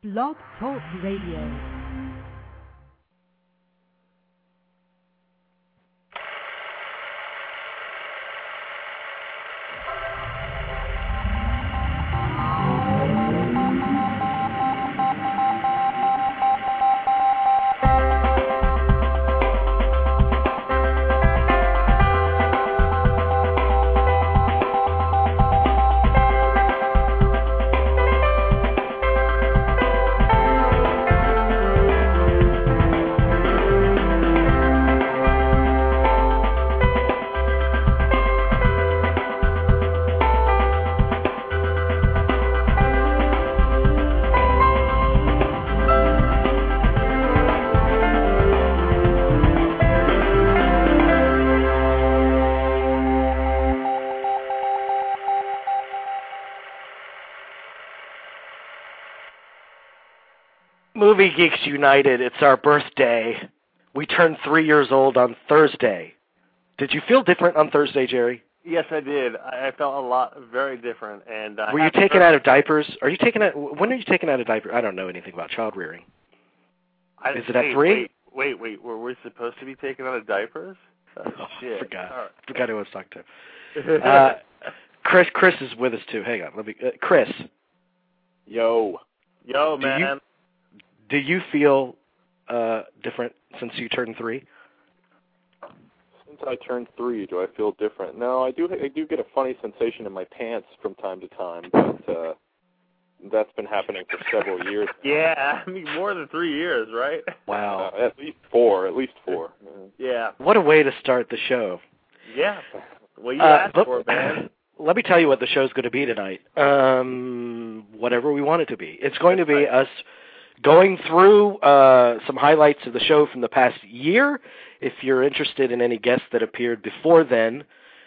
Blog Talk Radio. Movie Geeks United, it's our birthday. We turned 3 years old on Thursday. Did you feel different on Thursday, Jerry? Yes, I did. I felt very different. And were you taken out of diapers? When are you taken out of diapers? I don't know anything about child rearing. Is it at 3? Wait. Were we supposed to be taken out of diapers? Shit. Forgot who I was talking to. Chris is with us too. Hang on, Chris. Yo, man. Do you feel different since you turned 3? Since I turned 3, do I feel different? No, I do get a funny sensation in my pants from time to time, but that's been happening for several years now. Yeah, I mean more than 3 years, right? Wow. At least four. Yeah. What a way to start the show. Yeah. Well, you asked for it, man. Let me tell you what the show's going to be tonight. Whatever we want it to be. It's going to be us going through some highlights of the show from the past year. If you're interested in any guests that appeared before then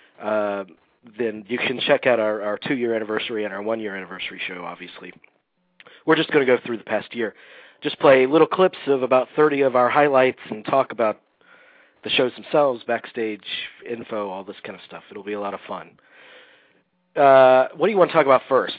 you can check out our 2-year anniversary and our 1-year anniversary show, obviously. We're just going to go through the past year. Just play little clips of about 30 of our highlights and talk about the shows themselves, backstage info, all this kind of stuff. It'll be a lot of fun. What do you want to talk about first?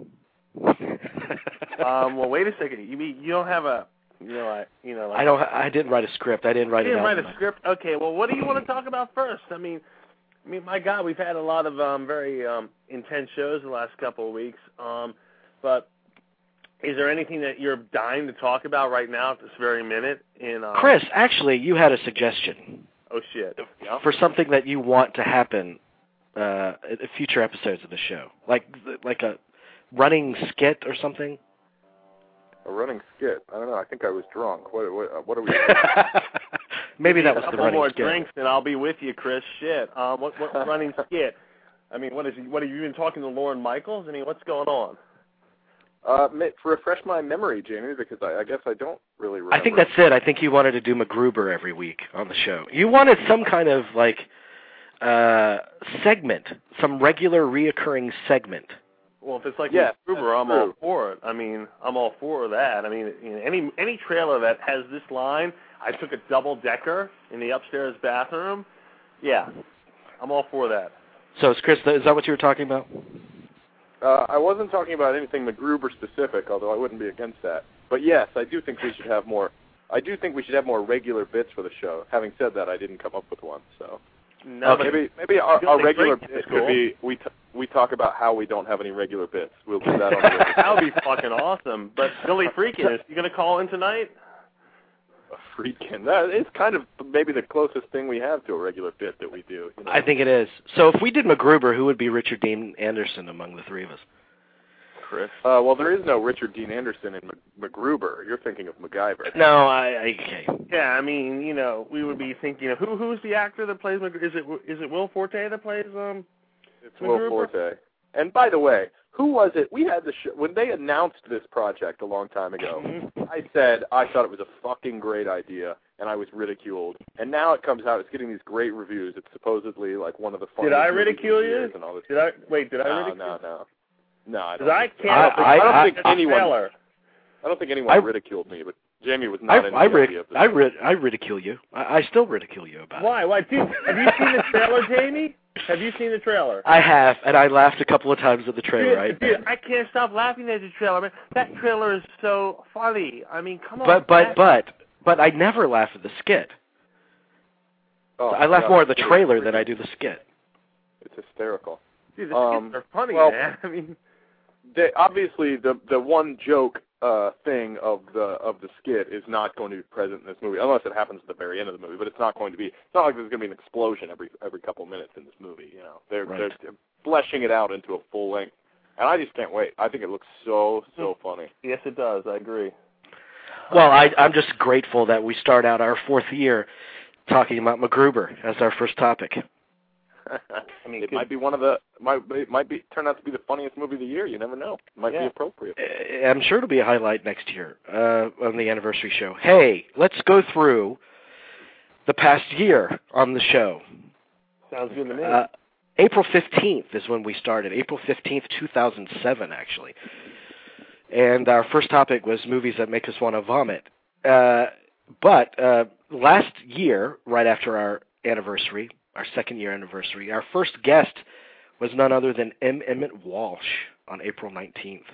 Well, wait a second. You mean you don't have a, I didn't write a script. I didn't write a script. Okay. Well, what do you want to talk about first? I mean, my God, we've had a lot of very intense shows the last couple of weeks. But is there anything that you're dying to talk about right now at this very minute? Chris, actually, you had a suggestion. Oh shit! For something that you want to happen in future episodes of the show, like a running skit or something. A running skit? I don't know. I think I was drunk. What are we? Maybe that was the running skit. A couple more drinks and I'll be with you, Chris. Shit. What running skit? I mean, what have you been talking to Lorne Michaels? I mean, what's going on? Refresh my memory, Jamie, because I guess I don't really remember. I think that's it. I think you wanted to do MacGruber every week on the show. You wanted some kind of segment, some regular reoccurring segment. Well, if it's like MacGruber, I'm all for it. I mean, I'm all for that. I mean, any trailer that has this line, I took a double-decker in the upstairs bathroom, yeah, I'm all for that. So, Chris, is that what you were talking about? I wasn't talking about anything MacGruber specific, although I wouldn't be against that. But yes, I do think we should have more. I do think we should have more regular bits for the show. Having said that, I didn't come up with one, so. No, maybe our regular bit could be we talk about how we don't have any regular bits. We'll do that on the radio. That would be fucking awesome. But Billy Freakin, is he going to call in tonight? Freakin. That is kind of maybe the closest thing we have to a regular bit that we do. I think it is. So if we did MacGruber, who would be Richard Dean Anderson among the three of us? Chris. Well, there is no Richard Dean Anderson in MacGruber. You're thinking of MacGyver. No, okay. Yeah, I mean, we would be thinking, who's the actor that plays MacGruber? Is it Will Forte that plays It's Will Forte. And by the way, who was it? We had the show when they announced this project a long time ago. I said I thought it was a fucking great idea, and I was ridiculed. And now it comes out; it's getting these great reviews. It's supposedly like one of the funniest. Did I ridicule you? And all this Did I ridicule? No, I don't. I don't think anyone ridiculed me, but Jamie was not in the idea of this. I ridicule you. I still ridicule you about it. Why? Dude, have you seen the trailer, Jamie? Have you seen the trailer? I have, and I laughed a couple of times at the trailer. Dude, I can't stop laughing at the trailer, man. That trailer is so funny. I mean, come on. But I never laugh at the skit. Oh, I laugh more at the trailer than I do the skit. It's hysterical. Dude, the skits are funny, well, man. I mean, obviously the one joke thing of the skit is not going to be present in this movie, unless it happens at the very end of the movie. But it's not going to be. It's not like there's going to be an explosion every couple minutes in this movie. You know, they're fleshing it out into a full length, and I just can't wait. I think it looks so funny. Yes, it does. I agree. Well, I'm just grateful that we start out our fourth year talking about MacGruber as our first topic. I mean, it might be turn out to be the funniest movie of the year. You never know. It might be appropriate. I'm sure it'll be a highlight next year on the anniversary show. Hey, let's go through the past year on the show. Sounds good to me. April 15th is when we started. April 15th, 2007, actually. And our first topic was movies that make us want to vomit. But last year, right after our anniversary, our second-year anniversary, our first guest was none other than M. Emmett Walsh on April 19th.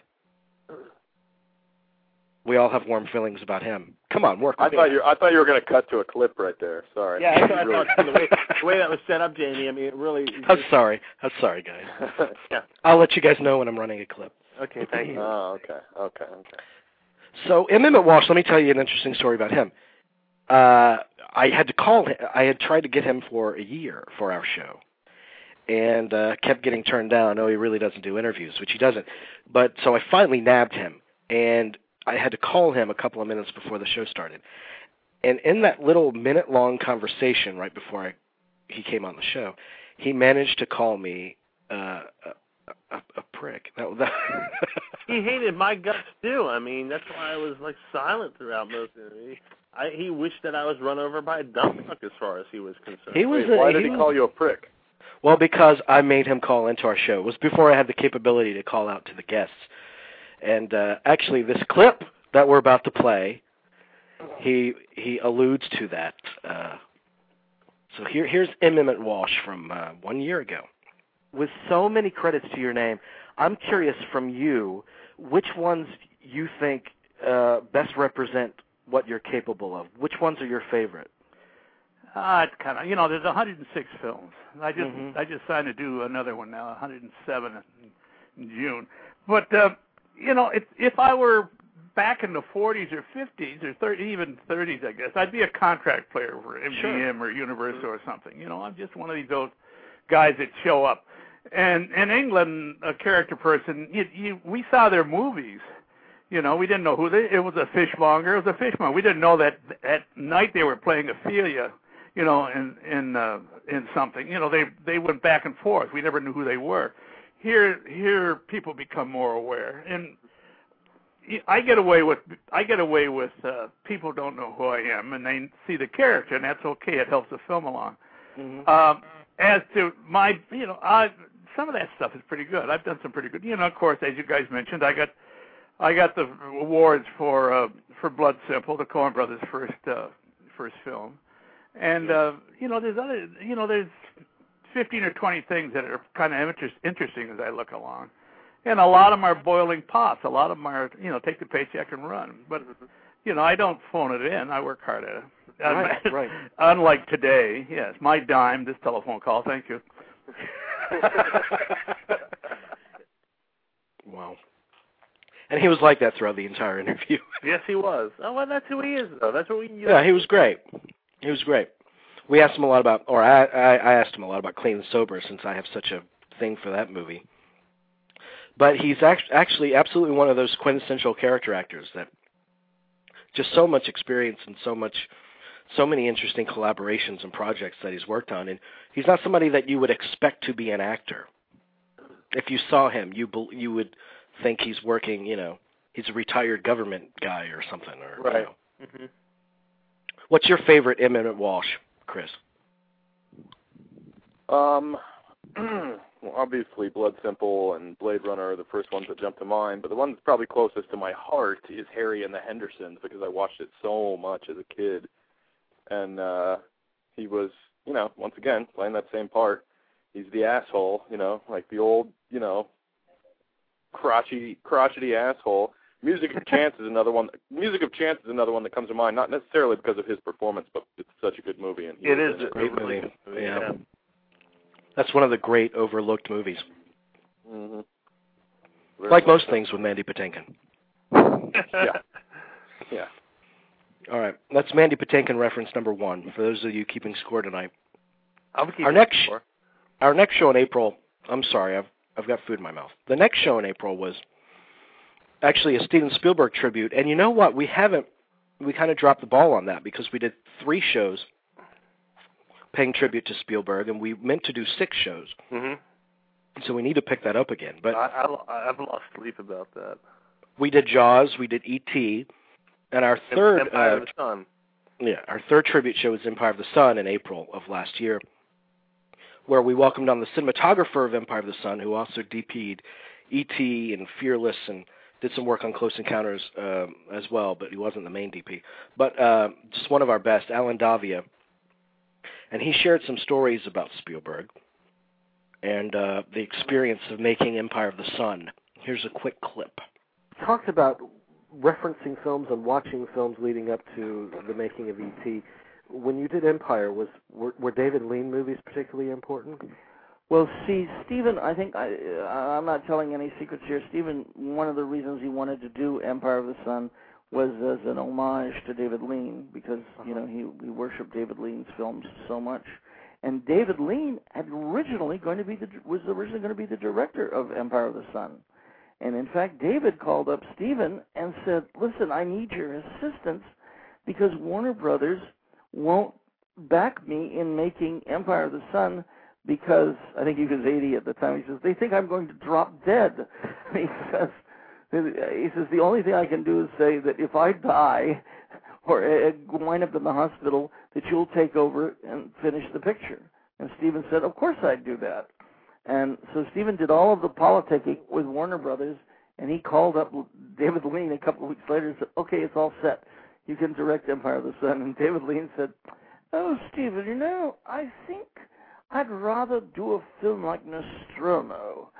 We all have warm feelings about him. Come on, work with me. I thought you were going to cut to a clip right there. Sorry. Yeah, I thought the way that was set up, Jamie, I mean, it really... I'm sorry, guys. Yeah. I'll let you guys know when I'm running a clip. Okay, thank you. Oh, okay. So, M. Emmett Walsh, let me tell you an interesting story about him. I had to call him. I had tried to get him for a year for our show, and kept getting turned down. No, he really doesn't do interviews, which he doesn't. But so I finally nabbed him, and I had to call him a couple of minutes before the show started. And in that little minute-long conversation right before he came on the show, he managed to call me a prick. He hated my guts too. I mean, that's why I was like silent throughout most of it. He wished that I was run over by a dump truck as far as he was concerned. Why did he call you a prick? Well, because I made him call into our show. It was before I had the capability to call out to the guests. And actually, this clip that we're about to play, he alludes to that. So here's M. Emmett Walsh from 1 year ago. With so many credits to your name, I'm curious from you, which ones you think best represent what you're capable of? Which ones are your favorite? It's kind of, there's 106 films. I just signed to do another one now, 107 in June. But, if I were back in the 40s or 50s or even 30s, I guess, I'd be a contract player for MGM or Universal or something. I'm just one of these old guys that show up. And in England, a character person, we saw their movies. We didn't know it was a fishmonger. It was a fishmonger. We didn't know that at night they were playing Ophelia, in something. They went back and forth. We never knew who they were. Here people become more aware, and I get away with people don't know who I am, and they see the character, and that's okay. It helps the film along. Mm-hmm. As to my, some of that stuff is pretty good. I've done some pretty good. Of course, as you guys mentioned, I got the awards for Blood Simple, the Coen Brothers' first film, and there's 15 or 20 things that are kind of interesting as I look along, and a lot of them are boiling pots. A lot of them are take the paycheck and run. But I don't phone it in. I work hard at it. Right. Unlike today, yes, my dime. This telephone call. Thank you. Wow. And he was like that throughout the entire interview. Yes, he was. Oh, well, that's who he is, though. That's what we. Yeah, he was great. He was great. We asked him a lot about, or I asked him a lot about Clean and Sober, since I have such a thing for that movie. But he's actually absolutely one of those quintessential character actors that just so much experience and so many interesting collaborations and projects that he's worked on. And he's not somebody that you would expect to be an actor. If you saw him, you would think he's working, he's a retired government guy or something. Or, right. Mm-hmm. What's your favorite M. Emmett Walsh, Chris? Well, obviously Blood Simple and Blade Runner are the first ones that jump to mind, but the one that's probably closest to my heart is Harry and the Hendersons, because I watched it so much as a kid. And he was, once again, playing that same part. He's the asshole, like the old, crotchety asshole. Music of Chance is another one. Music of Chance is another one that comes to mind, not necessarily because of his performance, but it's such a good movie. And it is a great movie. Yeah. That's one of the great overlooked movies. Mm-hmm. Like most things with Mandy Patinkin. Yeah. All right, that's Mandy Patinkin reference number 1. For those of you keeping score tonight. I'll keep Our next show in April. I'm sorry, I've got food in my mouth. The next show in April was actually a Steven Spielberg tribute, and you know what? We kind of dropped the ball on that because we did 3 shows paying tribute to Spielberg, and we meant to do 6 shows. Mm-hmm. So we need to pick that up again. But I've lost sleep about that. We did Jaws, we did E.T., and our third Empire of the Sun. Yeah, our third tribute show was Empire of the Sun in April of last year, where we welcomed on the cinematographer of Empire of the Sun, who also DP'd E.T. and Fearless and did some work on Close Encounters as well, but he wasn't the main DP. But just one of our best, Alan Davia, and he shared some stories about Spielberg and the experience of making Empire of the Sun. Here's a quick clip. Talked about referencing films and watching films leading up to the making of E.T. When you did Empire, were David Lean movies particularly important? Well, see, Stephen, I think I'm not telling any secrets here. Stephen, one of the reasons he wanted to do Empire of the Sun was as an homage to David Lean because he worshipped David Lean's films so much. And David Lean was originally going to be the director of Empire of the Sun. And in fact, David called up Stephen and said, "Listen, I need your assistance because Warner Brothers won't back me in making Empire of the Sun because," I think he was 80 at the time, he says, "they think I'm going to drop dead." He says, "The only thing I can do is say that if I die or wind up in the hospital, that you'll take over and finish the picture." And Stephen said, "Of course I'd do that." And so Stephen did all of the politicking with Warner Brothers, and he called up David Lean a couple of weeks later and said, "Okay, it's all set. You can direct Empire of the Sun." And David Lean said, "Oh, Stephen, I think I'd rather do a film like Nostromo."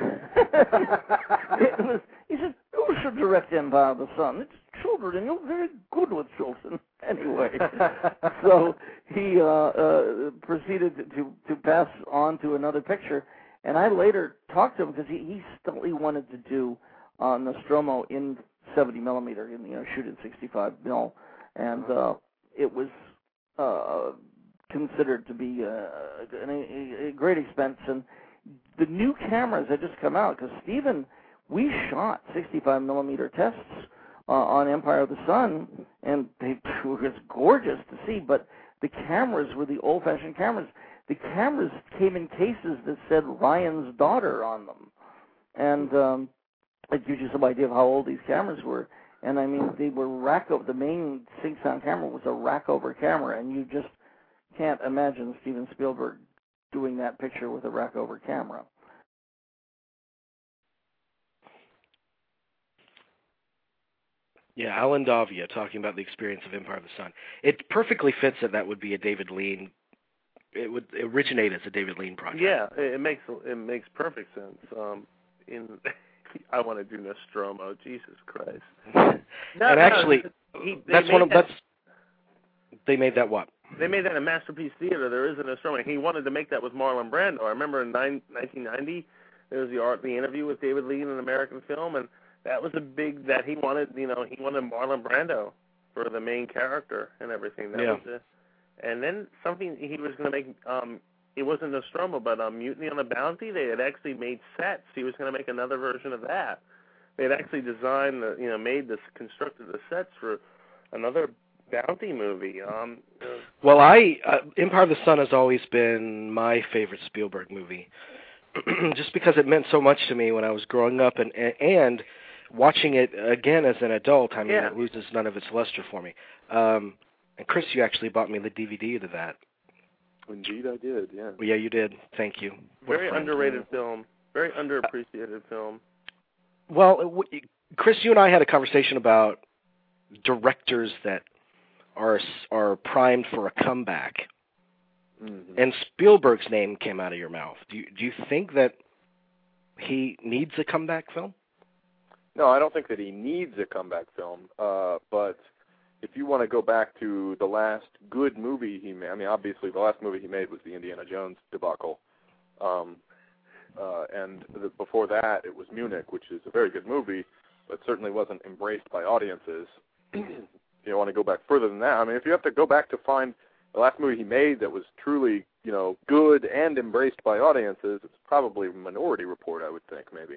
He said, "You should direct Empire of the Sun. It's children, and you're very good with children." Anyway, so he proceeded to pass on to another picture. And I later talked to him because he wanted to do Nostromo in 70 millimeter, and shoot in 65 mil, and it was considered to be a great expense. And the new cameras had just come out because Stephen, we shot 65 millimeter tests on Empire of the Sun, and it was gorgeous to see. But the cameras were the old-fashioned cameras. The cameras came in cases that said Ryan's daughter on them. And it gives you some idea of how old these cameras were. And I mean, they were the main SIG-Sound camera was a rack-over camera, and you just can't imagine Steven Spielberg doing that picture with a rack-over camera. Yeah, Alan Davia talking about the experience of Empire of the Sun. It perfectly fits that would be a David Lean. It would originate as a David Lean project. Yeah, it makes perfect sense. I want to do Nostromo. Jesus Christ! Actually, they made that what? They made that in Masterpiece Theater. There is a Nostromo. He wanted to make that with Marlon Brando. I remember in 1990 there was the interview with David Lean in American Film, and that was a big that he wanted. He wanted Marlon Brando for the main character and everything. That was it. And then something he was going to make, it wasn't Nostromo, but Mutiny on the Bounty. They had actually made sets. He was going to make another version of that. They had actually designed, constructed the sets for another Bounty movie. Well, Empire of the Sun has always been my favorite Spielberg movie, just because it meant so much to me when I was growing up, and watching it again as an adult. I mean, it loses none of its luster for me. And Chris, you actually bought me the DVD to that. Indeed, I did. Yeah. Yeah, you did. Thank you. Very underrated film. Very underappreciated film. Well, Chris, you and I had a conversation about directors that are primed for a comeback. and Spielberg's name came out of your mouth. Do you think that he needs a comeback film? No, I don't think that he needs a comeback film. But if you want to go back to the last good movie he made, I mean, obviously the last movie he made was the Indiana Jones debacle. And before that, it was Munich, which is a very good movie, but certainly wasn't embraced by audiences. You want to go back further than that. I mean, if you have to go back to find the last movie he made that was truly, good and embraced by audiences, it's probably Minority Report, I would think, maybe.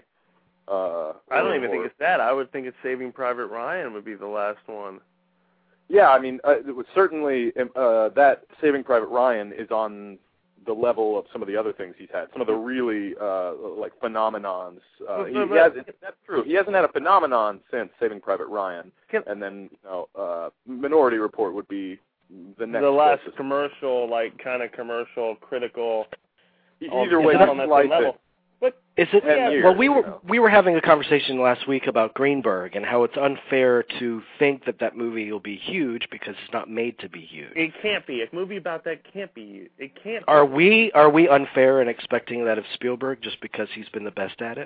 I don't even think it's that. I would think it's Saving Private Ryan would be the last one. Yeah, I mean, it was certainly that Saving Private Ryan is on the level of some of the other things he's had, some of the really like phenomenons. That's true. He hasn't had a phenomenon since Saving Private Ryan, and then Minority Report would be the next. The last commercial, like kind of commercial, critical. Either way, on that slice level. it. But is it? Years, well, we were having a conversation last week about Greenberg and how it's unfair to think that movie will be huge because it's not made to be huge. It can't be. A movie about that can't be huge. It can't. Are we unfair in expecting that of Spielberg just because he's been the best at it?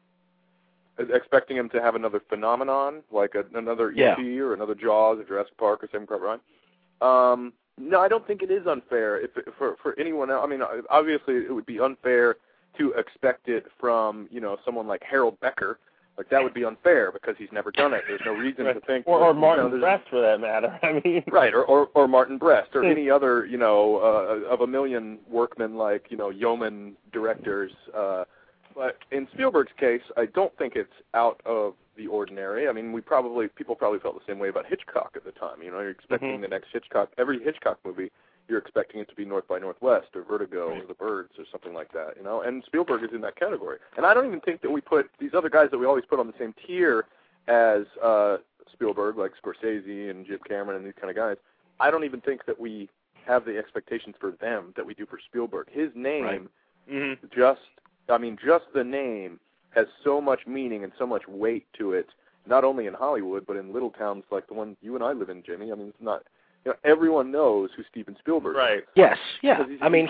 Expecting him to have another phenomenon like another E.T. or another Jaws or Jurassic Park or Saving Private Ryan? No, I don't think it is unfair for anyone else. I mean, obviously it would be unfair to expect it from, someone like Harold Becker. Like, that would be unfair because he's never done it. There's no reason to think... Or Martin Brest, for that matter. I mean... Right, or Martin Brest, or any other, of a million workmen like, yeoman directors. But in Spielberg's case, I don't think it's out of the ordinary. I mean, people probably felt the same way about Hitchcock at the time. You're expecting the next Hitchcock, every Hitchcock movie, you're expecting it to be North by Northwest or Vertigo or The Birds or something like that, and Spielberg is in that category. And I don't even think that we put these other guys that we always put on the same tier as Spielberg, like Scorsese and Jim Cameron and these kind of guys. I don't even think that we have the expectations for them that we do for Spielberg. His name, just the name has so much meaning and so much weight to it, not only in Hollywood, but in little towns like the one you and I live in, Jimmy. I mean, it's not... everyone knows who Steven Spielberg is. Right. Yes, yeah. I mean,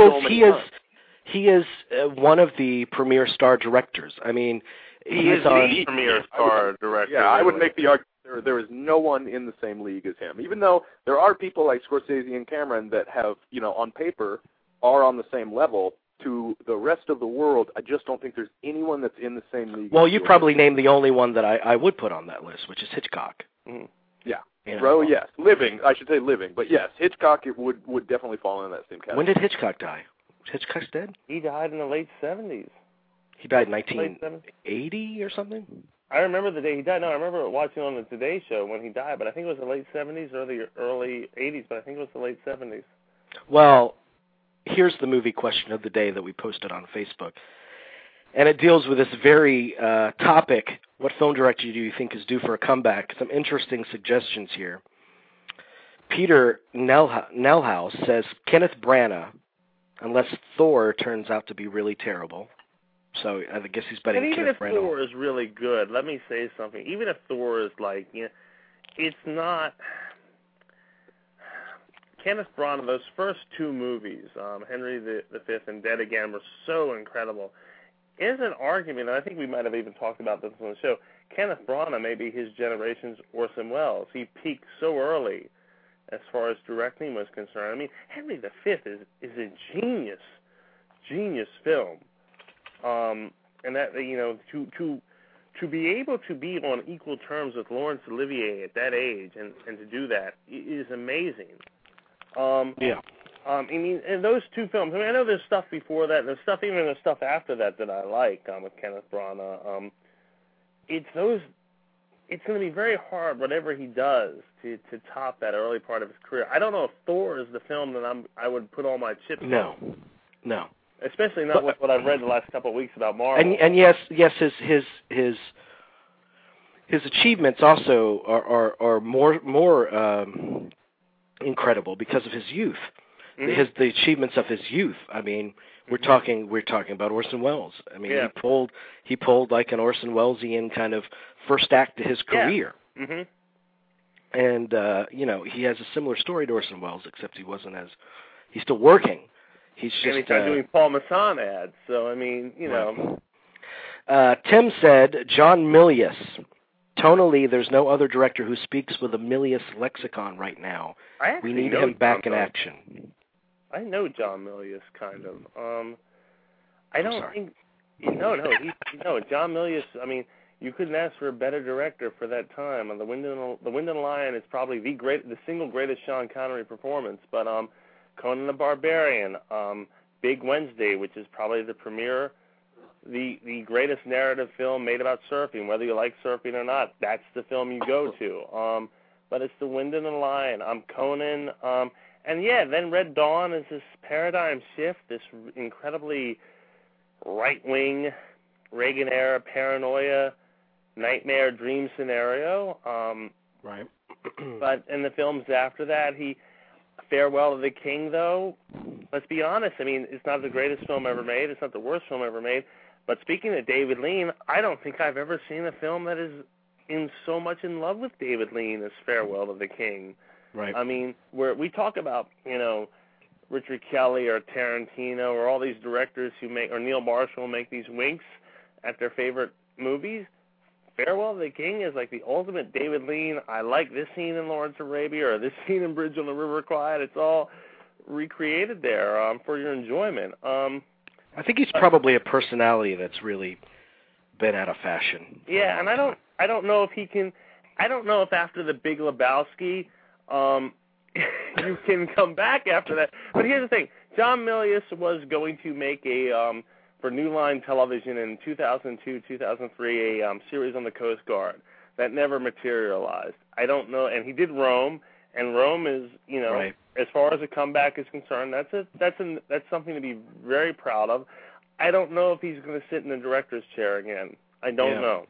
he is one of the premier star directors. I mean, he is the premier star director. Yeah, I would make the argument there is no one in the same league as him. Even though there are people like Scorsese and Cameron that have, on paper, are on the same level, to the rest of the world, I just don't think there's anyone that's in the same league. Well, you probably named the only one that I would put on that list, which is Hitchcock. Mm-hmm. Yeah. Well, yes, I should say living, but yes, Hitchcock would definitely fall in that same category. When did Hitchcock die? Hitchcock's dead? He died in the late 70s. He died in 1980 or something? I remember the day he died. No, I remember watching on the Today Show when he died, but I think it was the late 70s or the early 80s, but I think it was the late 70s. Well, here's the movie question of the day that we posted on Facebook. And it deals with this very topic. What film director do you think is due for a comeback? Some interesting suggestions here. Peter Nellhouse says Kenneth Branagh, unless Thor turns out to be really terrible. So I guess he's betting Kenneth Branagh. Even if Thor is really good, let me say something. Even if Thor is like, it's not... Kenneth Branagh, those first two movies, Henry V and Dead Again, were so incredible. There's an argument, and I think we might have even talked about this on the show, Kenneth Branagh may be his generation's Orson Welles. He peaked so early as far as directing was concerned. I mean, Henry V is a genius film. And that, to be able to be on equal terms with Laurence Olivier at that age and to do that is amazing. I mean, in those two films, I know there's stuff before that, and there's stuff after that I like with Kenneth Branagh. It's going to be very hard, whatever he does, to top that early part of his career. I don't know if Thor is the film that I would put all my chips on. No. Especially not with what I've read the last couple of weeks about Marvel. And yes, his achievements also are more incredible because of his youth. Mm-hmm. The achievements of his youth. I mean, we're talking about Orson Welles. I mean, he pulled like an Orson Wellesian kind of first act to his career. Yeah. Mm-hmm. And he has a similar story to Orson Welles, except he wasn't as He's still working. He's and just he's not doing Paul Masson ads. So I mean, you know. Tim said John Milius. Tonally, there's no other director who speaks with a Milius lexicon right now. We need him back in action. I know John Milius, kind of. I don't think. No, John Milius. I mean, you couldn't ask for a better director for that time. The Wind and the Lion is probably the single greatest Sean Connery performance. But Conan the Barbarian, Big Wednesday, which is probably the premiere, the greatest narrative film made about surfing. Whether you like surfing or not, that's the film you go to. But it's The Wind and the Lion. Conan. And yeah, then Red Dawn is this paradigm shift, this incredibly right-wing, Reagan-era paranoia, nightmare dream scenario. Right. But in the films after that, Farewell to the King, though, let's be honest, I mean, it's not the greatest film ever made, it's not the worst film ever made, but speaking of David Lean, I don't think I've ever seen a film that is so much in love with David Lean as Farewell to the King. Right. I mean, where we talk about, Richard Kelly or Tarantino or all these directors or Neil Marshall make these winks at their favorite movies. Farewell to the King is like the ultimate David Lean. I like this scene in Lawrence of Arabia or this scene in Bridge on the River Kwai. It's all recreated there for your enjoyment. I think he's probably a personality that's really been out of fashion. Yeah, and I don't know if he can. I don't know if after The Big Lebowski, you can come back after that. But here's the thing: John Milius was going to make for New Line Television in 2002, 2003, a series on the Coast Guard that never materialized. I don't know, and he did Rome, and Rome is, right. As far as a comeback is concerned, that's something to be very proud of. I don't know if he's going to sit in the director's chair again. I don't know.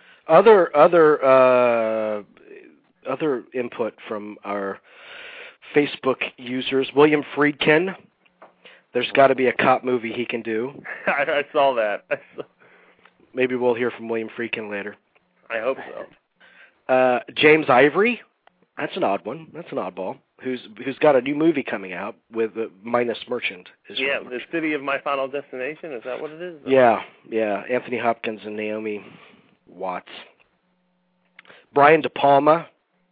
Other input from our Facebook users. William Friedkin. There's got to be a cop movie he can do. I saw that. Maybe we'll hear from William Friedkin later. I hope so. James Ivory. That's an odd one. That's an oddball. Who's got a new movie coming out with Minas Merchant. The City of My Final Destination. Is that what it is? Yeah. Anthony Hopkins and Naomi Watts. Brian De Palma.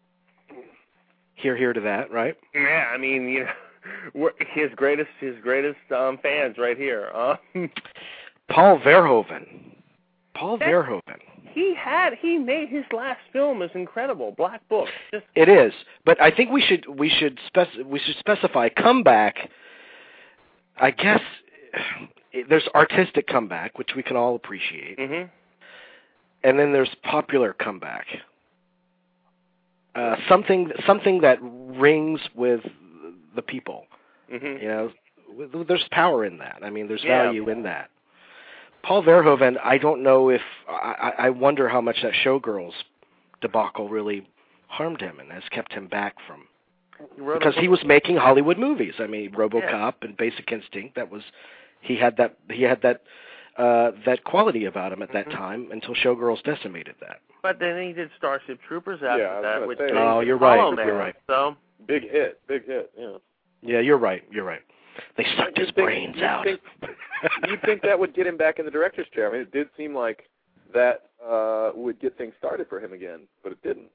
Hear to that, right? Yeah, I mean, his greatest fans right here. Paul Verhoeven. He made his last film is incredible. Black Book. It is, but I think we should specify comeback. I guess there's artistic comeback, which we can all appreciate, and then there's popular comeback. Something that rings with the people. There's power in that. I mean, there's value in that. Paul Verhoeven, I don't know if I wonder how much that Showgirls debacle really harmed him and has kept him back from, because he was making Hollywood movies. I mean, RoboCop and Basic Instinct. He had that quality about him at that time until Showgirls decimated that. But then he did Starship Troopers after that. Which you're right. You're right. So big hit. Yeah. Yeah, you're right. They sucked his brains out. You'd think that would get him back in the director's chair. I mean, it did seem like that would get things started for him again, but it didn't.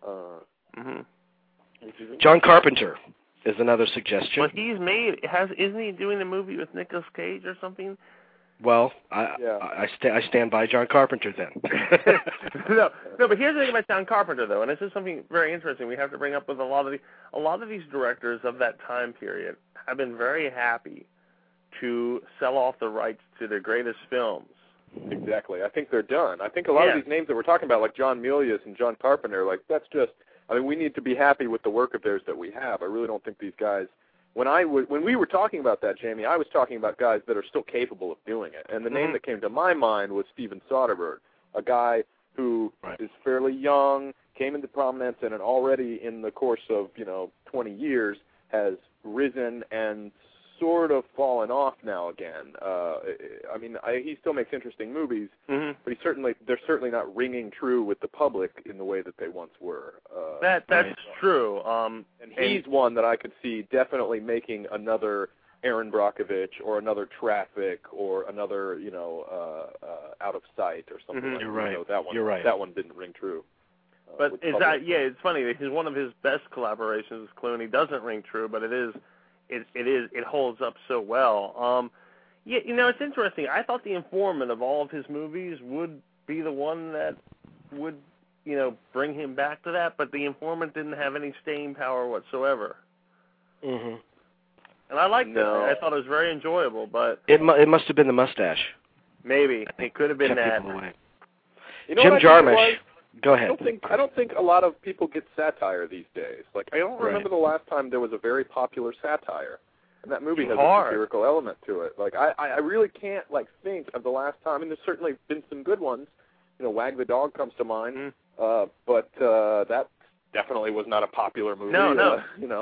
John Carpenter is another suggestion. But isn't he doing a movie with Nicolas Cage or something? Well, I stand by John Carpenter then. No, but here's the thing about John Carpenter, though, and this is something very interesting we have to bring up with a lot of these directors of that time period have been very happy to sell off the rights to their greatest films. Exactly. I think they're done. I think a lot of these names that we're talking about, like John Milius and John Carpenter, like that's just, I mean, we need to be happy with the work of theirs that we have. I really don't think these guys, when we were talking about that, Jamie, I was talking about guys that are still capable of doing it. And the name that came to my mind was Steven Soderbergh, a guy who is fairly young, came into prominence, and already in the course of, 20 years has risen and sort of fallen off now again. I mean, he still makes interesting movies, but they're certainly not ringing true with the public in the way that they once were. That's true. And he's one that I could see definitely making another Aaron Brockovich or another Traffic or another, Out of Sight or something like that. You're right. You're right. That one didn't ring true. But it's funny. One of his best collaborations with Clooney doesn't ring true, but it holds up so well. It's interesting. I thought The Informant of all of his movies would be the one that would, bring him back to that, but The Informant didn't have any staying power whatsoever. Mm-hmm. And I liked it. I thought it was very enjoyable, but it must have been the mustache. Maybe it could have been that. Jim Jarmusch. Go ahead. I don't think a lot of people get satire these days. Like, I don't remember the last time there was a very popular satire, and that movie has a satirical element to it. Like, I really can't think of the last time. I mean, there's certainly been some good ones. Wag the Dog comes to mind, but that definitely was not a popular movie. No.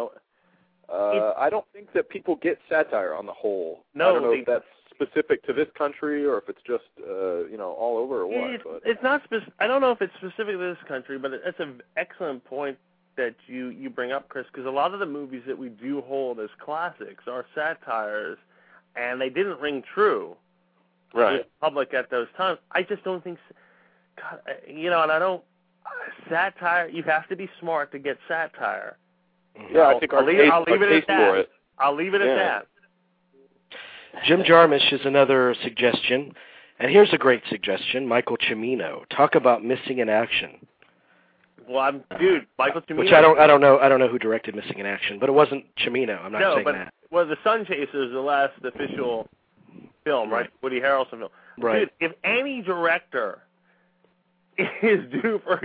I don't think that people get satire on the whole. No, I don't know if that's specific to this country or if it's just all over or what. It's not I don't know if it's specific to this country, but it's an excellent point that you bring up, Chris, because a lot of the movies that we do hold as classics are satires, and they didn't ring true to the public at those times. I just don't think, and I don't satire. You have to be smart to get satire. Yeah, I think I'll leave it at that. I'll leave it at that. Jim Jarmusch is another suggestion, and here's a great suggestion: Michael Cimino. Talk about Missing in Action. Well, Michael Cimino. Which I don't know who directed Missing in Action, but it wasn't Cimino. I'm not saying that. Well, The Sun Chaser is the last official film, right? Woody Harrelson film. Right. Dude, if any director is due for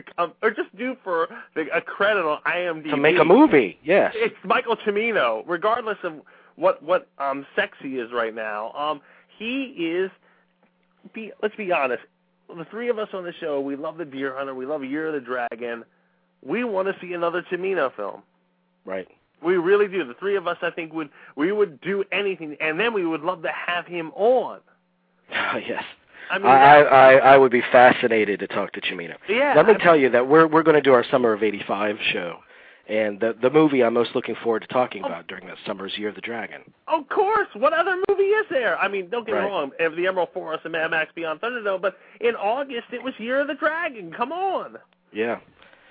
a credit on IMDb to make a movie, yes, it's Michael Cimino, regardless of what sexy is right now. He is. Let's be honest. The three of us on the show, we love The Deer Hunter. We love Year of the Dragon. We want to see another Cimino film. Right. We really do. The three of us, I think, would do anything, and then we would love to have him on. Yes. I mean, I would be fascinated to talk to Cimino. Yeah. Let me tell you that we're going to do our Summer of '85 show, and the movie I'm most looking forward to talking about during that summer is Year of the Dragon. Of course. What other movie is there? I mean, don't get me wrong. The Emerald Forest and Mad Max Beyond Thunderdome, but in August it was Year of the Dragon. Come on. Yeah.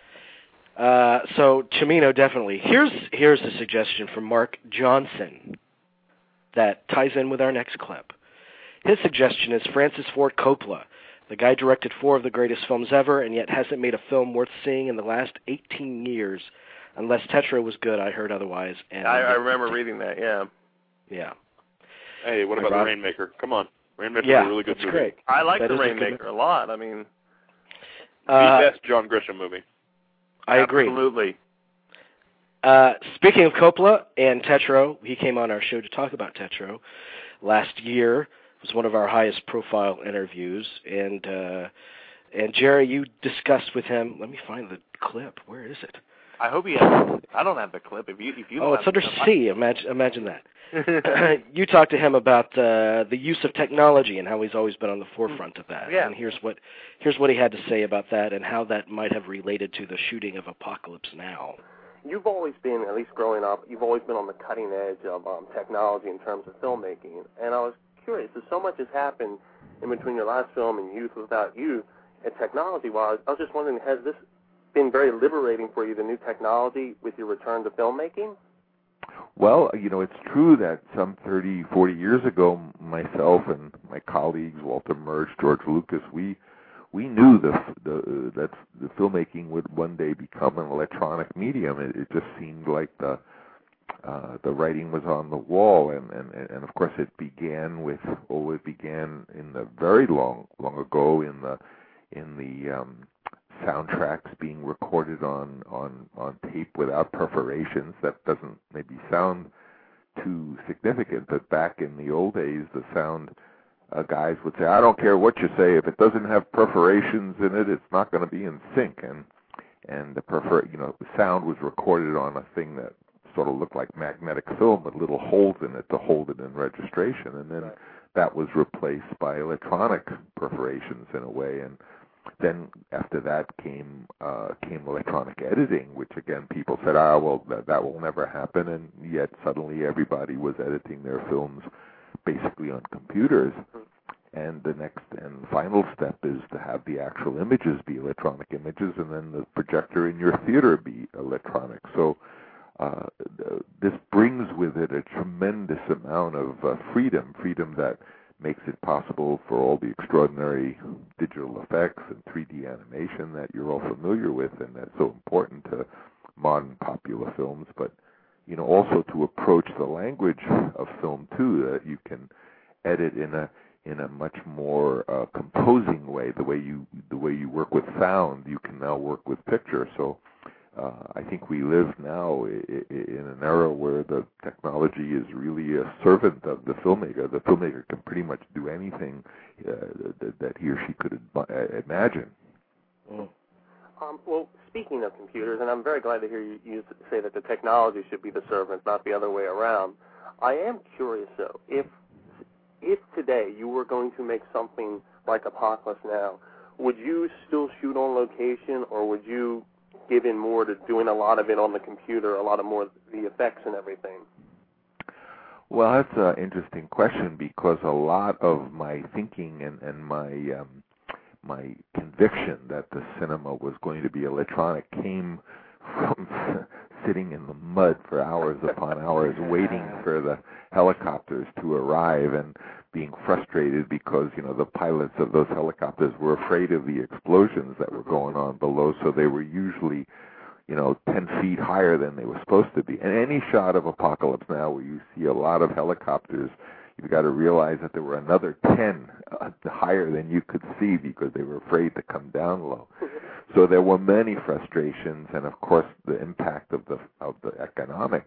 So Cimino definitely. Here's a suggestion from Mark Johnson that ties in with our next clip. His suggestion is Francis Ford Coppola. The guy directed 4 of the greatest films ever and yet hasn't made a film worth seeing in the last 18 years. Unless Tetra was good, I heard otherwise. And I remember reading that, yeah. Yeah. Hey, what about The Rainmaker? Come on. Rainmaker's a really good movie. Great. I like The Rainmaker a lot. I mean, the best John Grisham movie. I agree. Absolutely. Speaking of Coppola and Tetro, he came on our show to talk about Tetro last year. It was one of our highest profile interviews, and Jerry, you discussed with him. Let me find the clip. Where is it? I hope he has. I don't have the clip. If you don't it's under C. Imagine that. You talked to him about the use of technology and how he's always been on the forefront of that. Yeah. And here's what he had to say about that and how that might have related to the shooting of Apocalypse Now. You've always been, at least growing up, you've always been on the cutting edge of technology in terms of filmmaking. And I was curious, if so much has happened in between your last film and Youth Without You, and technology-wise, I was just wondering, has this been very liberating for you, the new technology, with your return to filmmaking? Well, it's true that some 30, 40 years ago, myself and my colleagues, Walter Murch, George Lucas, we knew that the filmmaking would one day become an electronic medium. It just seemed like the writing was on the wall, and of course it began in the very long ago in the soundtracks being recorded on tape without perforations. That doesn't maybe sound too significant, but back in the old days, the sound guys would say, "I don't care what you say, if it doesn't have perforations in it, it's not going to be in sync." And the sound was recorded on a thing that sort of looked like magnetic film with little holes in it to hold it in registration, and then that was replaced by electronic perforations in a way, and then after that came electronic editing, which again people said, well, that will never happen, and yet suddenly everybody was editing their films basically on computers. And the next and final step is to have the actual images be electronic images, and then the projector in your theater be electronic. So this brings with it a tremendous amount of freedom that makes it possible for all the extraordinary digital effects and 3D animation that you're all familiar with, and that's so important to modern popular films, but also to approach the language of film too, that you can edit in a much more composing way. The way you work with sound, you can now work with picture. So I think we live now in an era where the technology is really a servant of the filmmaker. The filmmaker can pretty much do anything that he or she could imagine. Well, speaking of computers, and I'm very glad to hear you say that the technology should be the servant, not the other way around. I am curious, though, if today you were going to make something like Apocalypse Now, would you still shoot on location, or would you give in more to doing a lot of it on the computer, a lot of more of the effects and everything? Well, that's an interesting question, because a lot of my thinking and my conviction that the cinema was going to be electronic came from sitting in the mud for hours upon hours waiting for the helicopters to arrive and being frustrated because, the pilots of those helicopters were afraid of the explosions that were going on below, so they were usually, 10 feet higher than they were supposed to be. And any shot of Apocalypse Now where you see a lot of helicopters, you've got to realize that there were another 10 higher than you could see because they were afraid to come down low. So there were many frustrations, and of course the impact of the economic,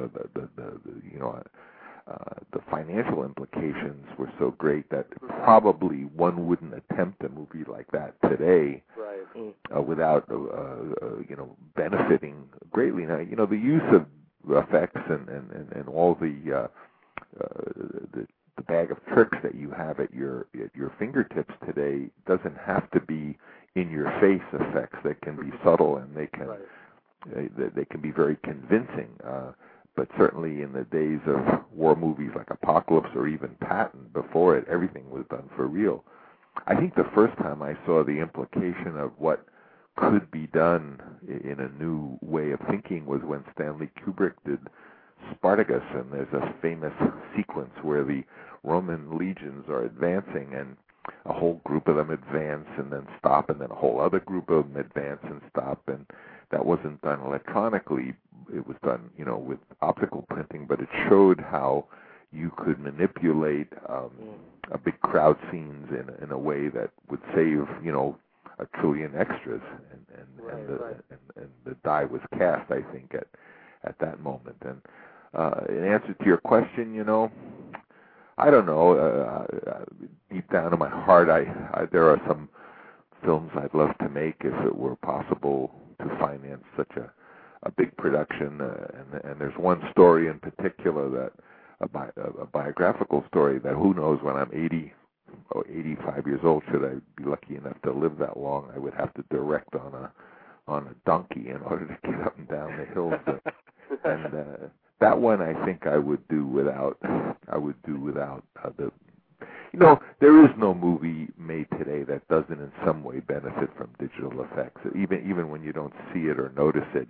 the financial implications were so great that probably one wouldn't attempt a movie like that today without benefiting greatly. Now, the use of effects and all the bag of tricks that you have at your fingertips today doesn't have to be in your face effects. They can be subtle, and they can be very convincing. But certainly in the days of war movies like Apocalypse or even Patton, before it, everything was done for real. I think the first time I saw the implication of what could be done in a new way of thinking was when Stanley Kubrick did Spartacus, and there's a famous sequence where the Roman legions are advancing, and a whole group of them advance and then stop, and then a whole other group of them advance and stop, and that wasn't done electronically. It was done, with optical printing, but it showed how you could manipulate a big crowd scenes in a way that would save, a trillion extras, and the die was cast, I think, at that moment. And in answer to your question, I don't know. Deep down in my heart, there are some films I'd love to make if it were possible to finance such a big production. And there's one story in particular, that a biographical story, that who knows, when I'm 80 or 85 years old, should I be lucky enough to live that long, I would have to direct on a donkey in order to get up and down the hills. And that one, I think I would do without the. There is no movie made today that doesn't in some way benefit from digital effects. Even when you don't see it or notice it,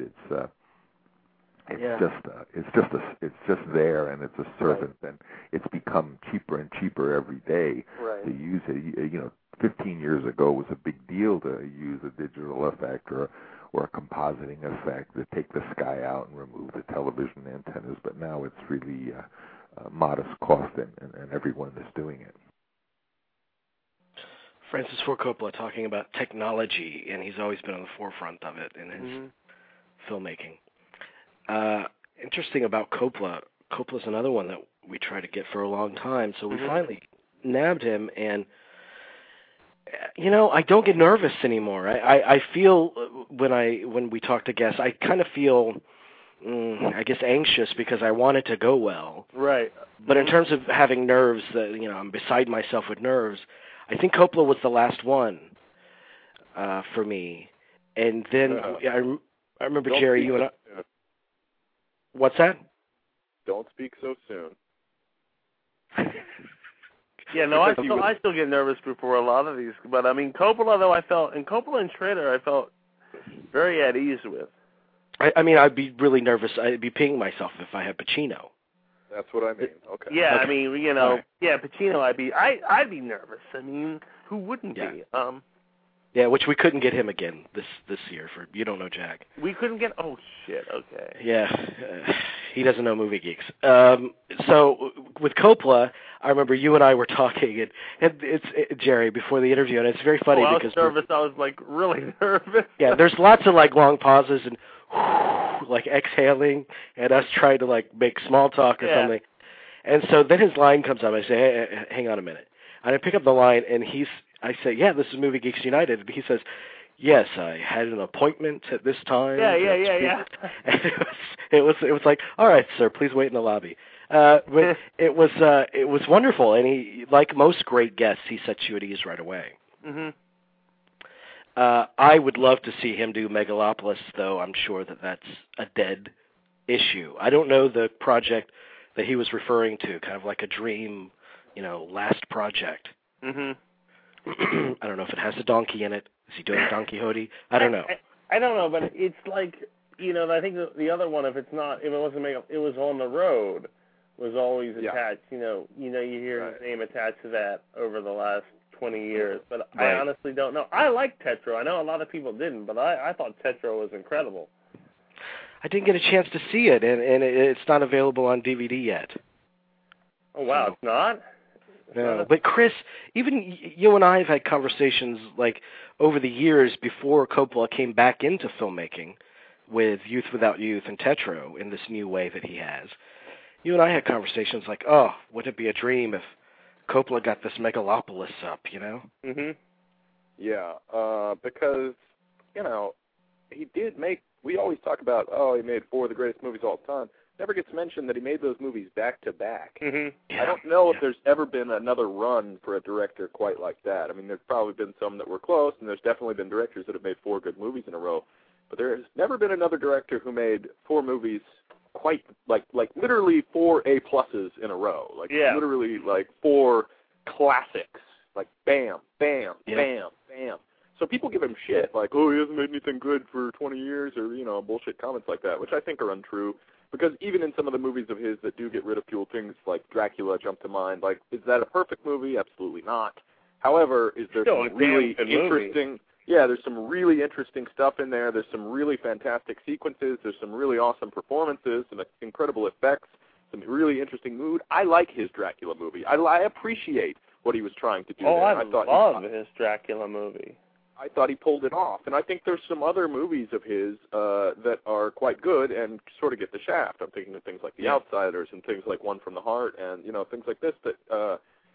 it's just there, and it's a servant, and it's become cheaper and cheaper every day to use it. 15 years ago it was a big deal to use a digital effect or a compositing effect, to take the sky out and remove the television antennas, but now it's really modest cost, and everyone is doing it. Francis Ford Coppola talking about technology, and he's always been on the forefront of it in his filmmaking. Interesting about Coppola. Coppola's another one that we tried to get for a long time, so we finally nabbed him, and I don't get nervous anymore. I feel when we talk to guests, I kind of feel I guess, anxious because I want it to go well. Right. But in terms of having nerves, I'm beside myself with nerves. I think Coppola was the last one for me. And then I remember, Jerry, you and I... What's that? Don't speak so soon. Yeah, no, I still get nervous before a lot of these. But, I mean, Coppola, though, Coppola and Schrader, I felt very at ease with. I mean, I'd be really nervous. I'd be peeing myself if I had Pacino. That's what I mean. Okay. Yeah, okay. I mean, right. Yeah, Pacino, I'd be nervous. I mean, who wouldn't be? Yeah, which we couldn't get him again this year for You Don't Know Jack. We couldn't get. Oh shit. Okay. Yeah, he doesn't know movie geeks. So with Coppola, I remember you and I were talking, and it's Jerry before the interview, and it's very funny I because was nervous. I was like really nervous. Yeah, there's lots of like long pauses and like exhaling, and us trying to like make small talk or something. And so then his line comes up. I say, hey, hang on a minute. And I pick up the line, and I say, yeah, this is Movie Geeks United. And he says, yes, I had an appointment at this time. Yeah. And it was like, all right, sir, please wait in the lobby. But it was wonderful, and he, like most great guests, he sets you at ease right away. Mm-hmm. I would love to see him do Megalopolis, though I'm sure that's a dead issue. I don't know the project that he was referring to, kind of like a dream, last project. Mm-hmm. I don't know if it has a donkey in it. Is he doing Don Quixote? I don't know. I don't know, but it's like, I think the other one, if it wasn't it was On the Road, was always attached. You hear his name attached to that over the last 20 years, but right. I honestly don't know. I like Tetro. I know a lot of people didn't, but I thought Tetro was incredible. I didn't get a chance to see it, and it's not available on DVD yet. Oh, wow, so. It's not? No, but Chris, even you and I have had conversations like over the years before Coppola came back into filmmaking with Youth Without Youth and Tetro in this new way that he has. You and I had conversations like, oh, wouldn't it be a dream if Coppola got this Megalopolis up, Mm-hmm. Yeah, because, he did make, we always talk about, he made 4 of the greatest movies of all time. Never gets mentioned that he made those movies back-to-back. Mm-hmm. Yeah, I don't know if there's ever been another run for a director quite like that. I mean, there's probably been some that were close, and there's definitely been directors that have made 4 good movies in a row. But there has never been another director who made 4 movies quite, like literally 4 A-pluses in a row. Literally, 4 classics. Like, bam, bam, bam, bam. So people give him shit, like, he hasn't made anything good for 20 years, or, bullshit comments like that, which I think are untrue. Because even in some of the movies of his that do get ridiculed, things like Dracula jump to mind. Like, is that a perfect movie? Absolutely not. However, is there some really interesting... Yeah, there's some really interesting stuff in there. There's some really fantastic sequences. There's some really awesome performances, some incredible effects, some really interesting mood. I like his Dracula movie. I appreciate what he was trying to do there. I love his Dracula movie. I thought he pulled it off. And I think there's some other movies of his that are quite good and sort of get the shaft. I'm thinking of things like The Outsiders and things like One from the Heart and, things like this that,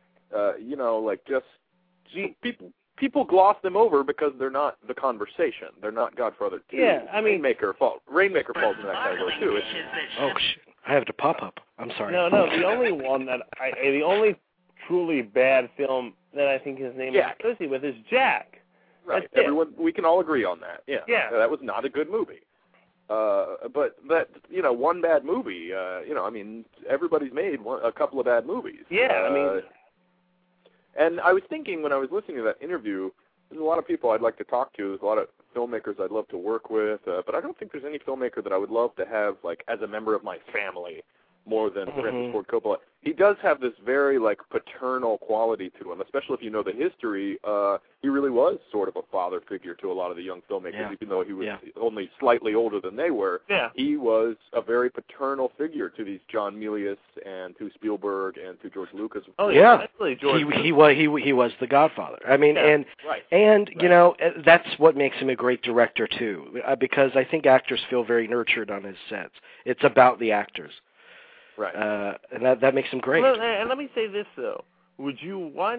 people gloss them over because they're not the conversation. They're not Godfather 2. Yeah, I mean... Rainmaker falls in that category, too. Oh, shit. I have to pop up. I'm sorry. No, the only one the only truly bad film that I think his name is associated with is Jack. Right. Everyone, we can all agree on that. Yeah. That was not a good movie. But that, one bad movie, everybody's made a couple of bad movies. Yeah, And I was thinking when I was listening to that interview, there's a lot of people I'd like to talk to. There's a lot of filmmakers I'd love to work with, but I don't think there's any filmmaker that I would love to have, as a member of my family more than Francis Ford Coppola. He does have this very, paternal quality to him, especially if you know the history. He really was sort of a father figure to a lot of the young filmmakers, even though he was only slightly older than they were. Yeah. He was a very paternal figure to these John Milius and to Spielberg and to George Lucas. Oh, yeah. George he was the Godfather. I mean, that's what makes him a great director, too, because I think actors feel very nurtured on his sets. It's about the actors. Right. And that makes him great. Well, and let me say this, though. Would you want...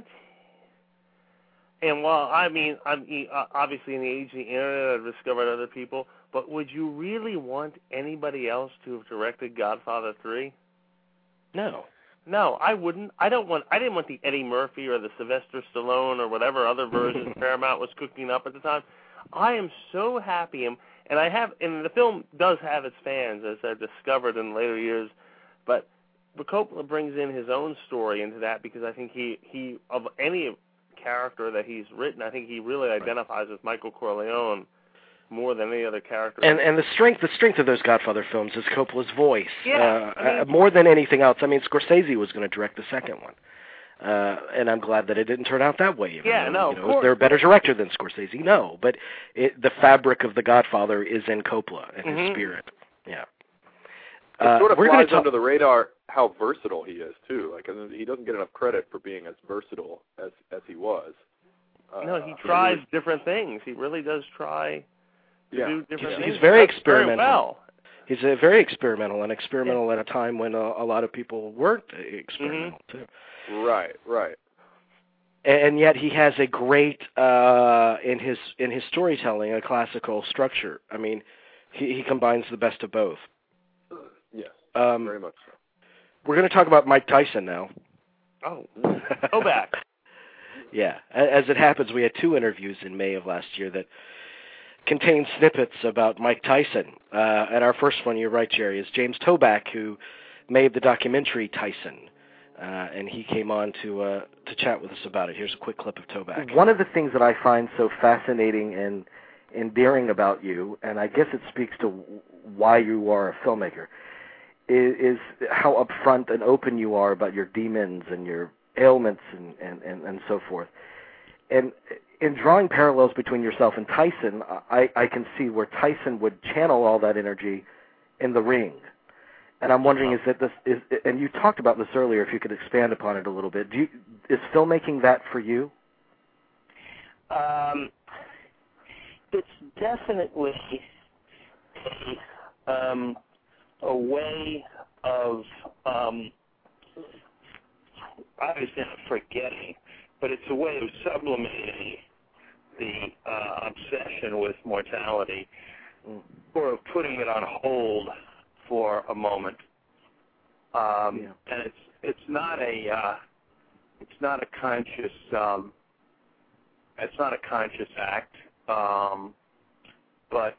And while, I'm obviously in the age of the internet, I've discovered other people, but but would you really want anybody else to have directed Godfather 3? No. No, I wouldn't. I didn't want the Eddie Murphy or the Sylvester Stallone or whatever other versions Paramount was cooking up at the time. I am so happy, and the film does have its fans, as I've discovered in later years, but Coppola brings in his own story into that because I think he of any character that he's written, I think he really identifies with Michael Corleone more than any other character. And the strength of those Godfather films is Coppola's voice. Yeah, more than anything else. I mean, Scorsese was going to direct the second one. And I'm glad that it didn't turn out that way. Of course. Is there a better director than Scorsese? No, but the fabric of The Godfather is in Coppola and his spirit. Yeah. It sort of flies under the radar how versatile he is too. Like, he doesn't get enough credit for being as versatile as he was. No, he tries different things. He really does try to do different things. He's very experimental. Very well. He's very experimental, and experimental at a time when a lot of people weren't experimental too. Right. And yet he has a great in his storytelling, a classical structure. I mean, he combines the best of both. Yes, very much so. We're going to talk about Mike Tyson now. Oh, go back. Yeah, as it happens, we had 2 interviews in May of last year that contained snippets about Mike Tyson. And our first one, you're right, Jerry, is James Toback, who made the documentary Tyson. And he came on to chat with us about it. Here's a quick clip of Toback. One of the things that I find so fascinating and endearing about you, and I guess it speaks to why you are a filmmaker, is how upfront and open you are about your demons and your ailments and so forth. And in drawing parallels between yourself and Tyson, I can see where Tyson would channel all that energy in the ring. And I'm wondering, and you talked about this earlier, if you could expand upon it a little bit. Is filmmaking that for you? It's definitely a way of, obviously not forgetting, but it's a way of sublimating the obsession with mortality, or of putting it on hold for a moment. And it's not a conscious act, but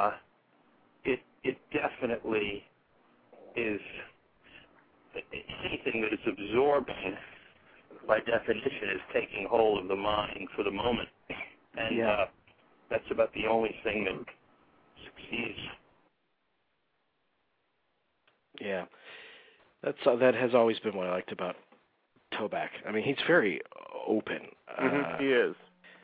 it definitely is. Anything that is absorbing, by definition, is taking hold of the mind for the moment, and that's about the only thing that succeeds. Yeah, that has always been what I liked about Toback. I mean, he's very open. He is.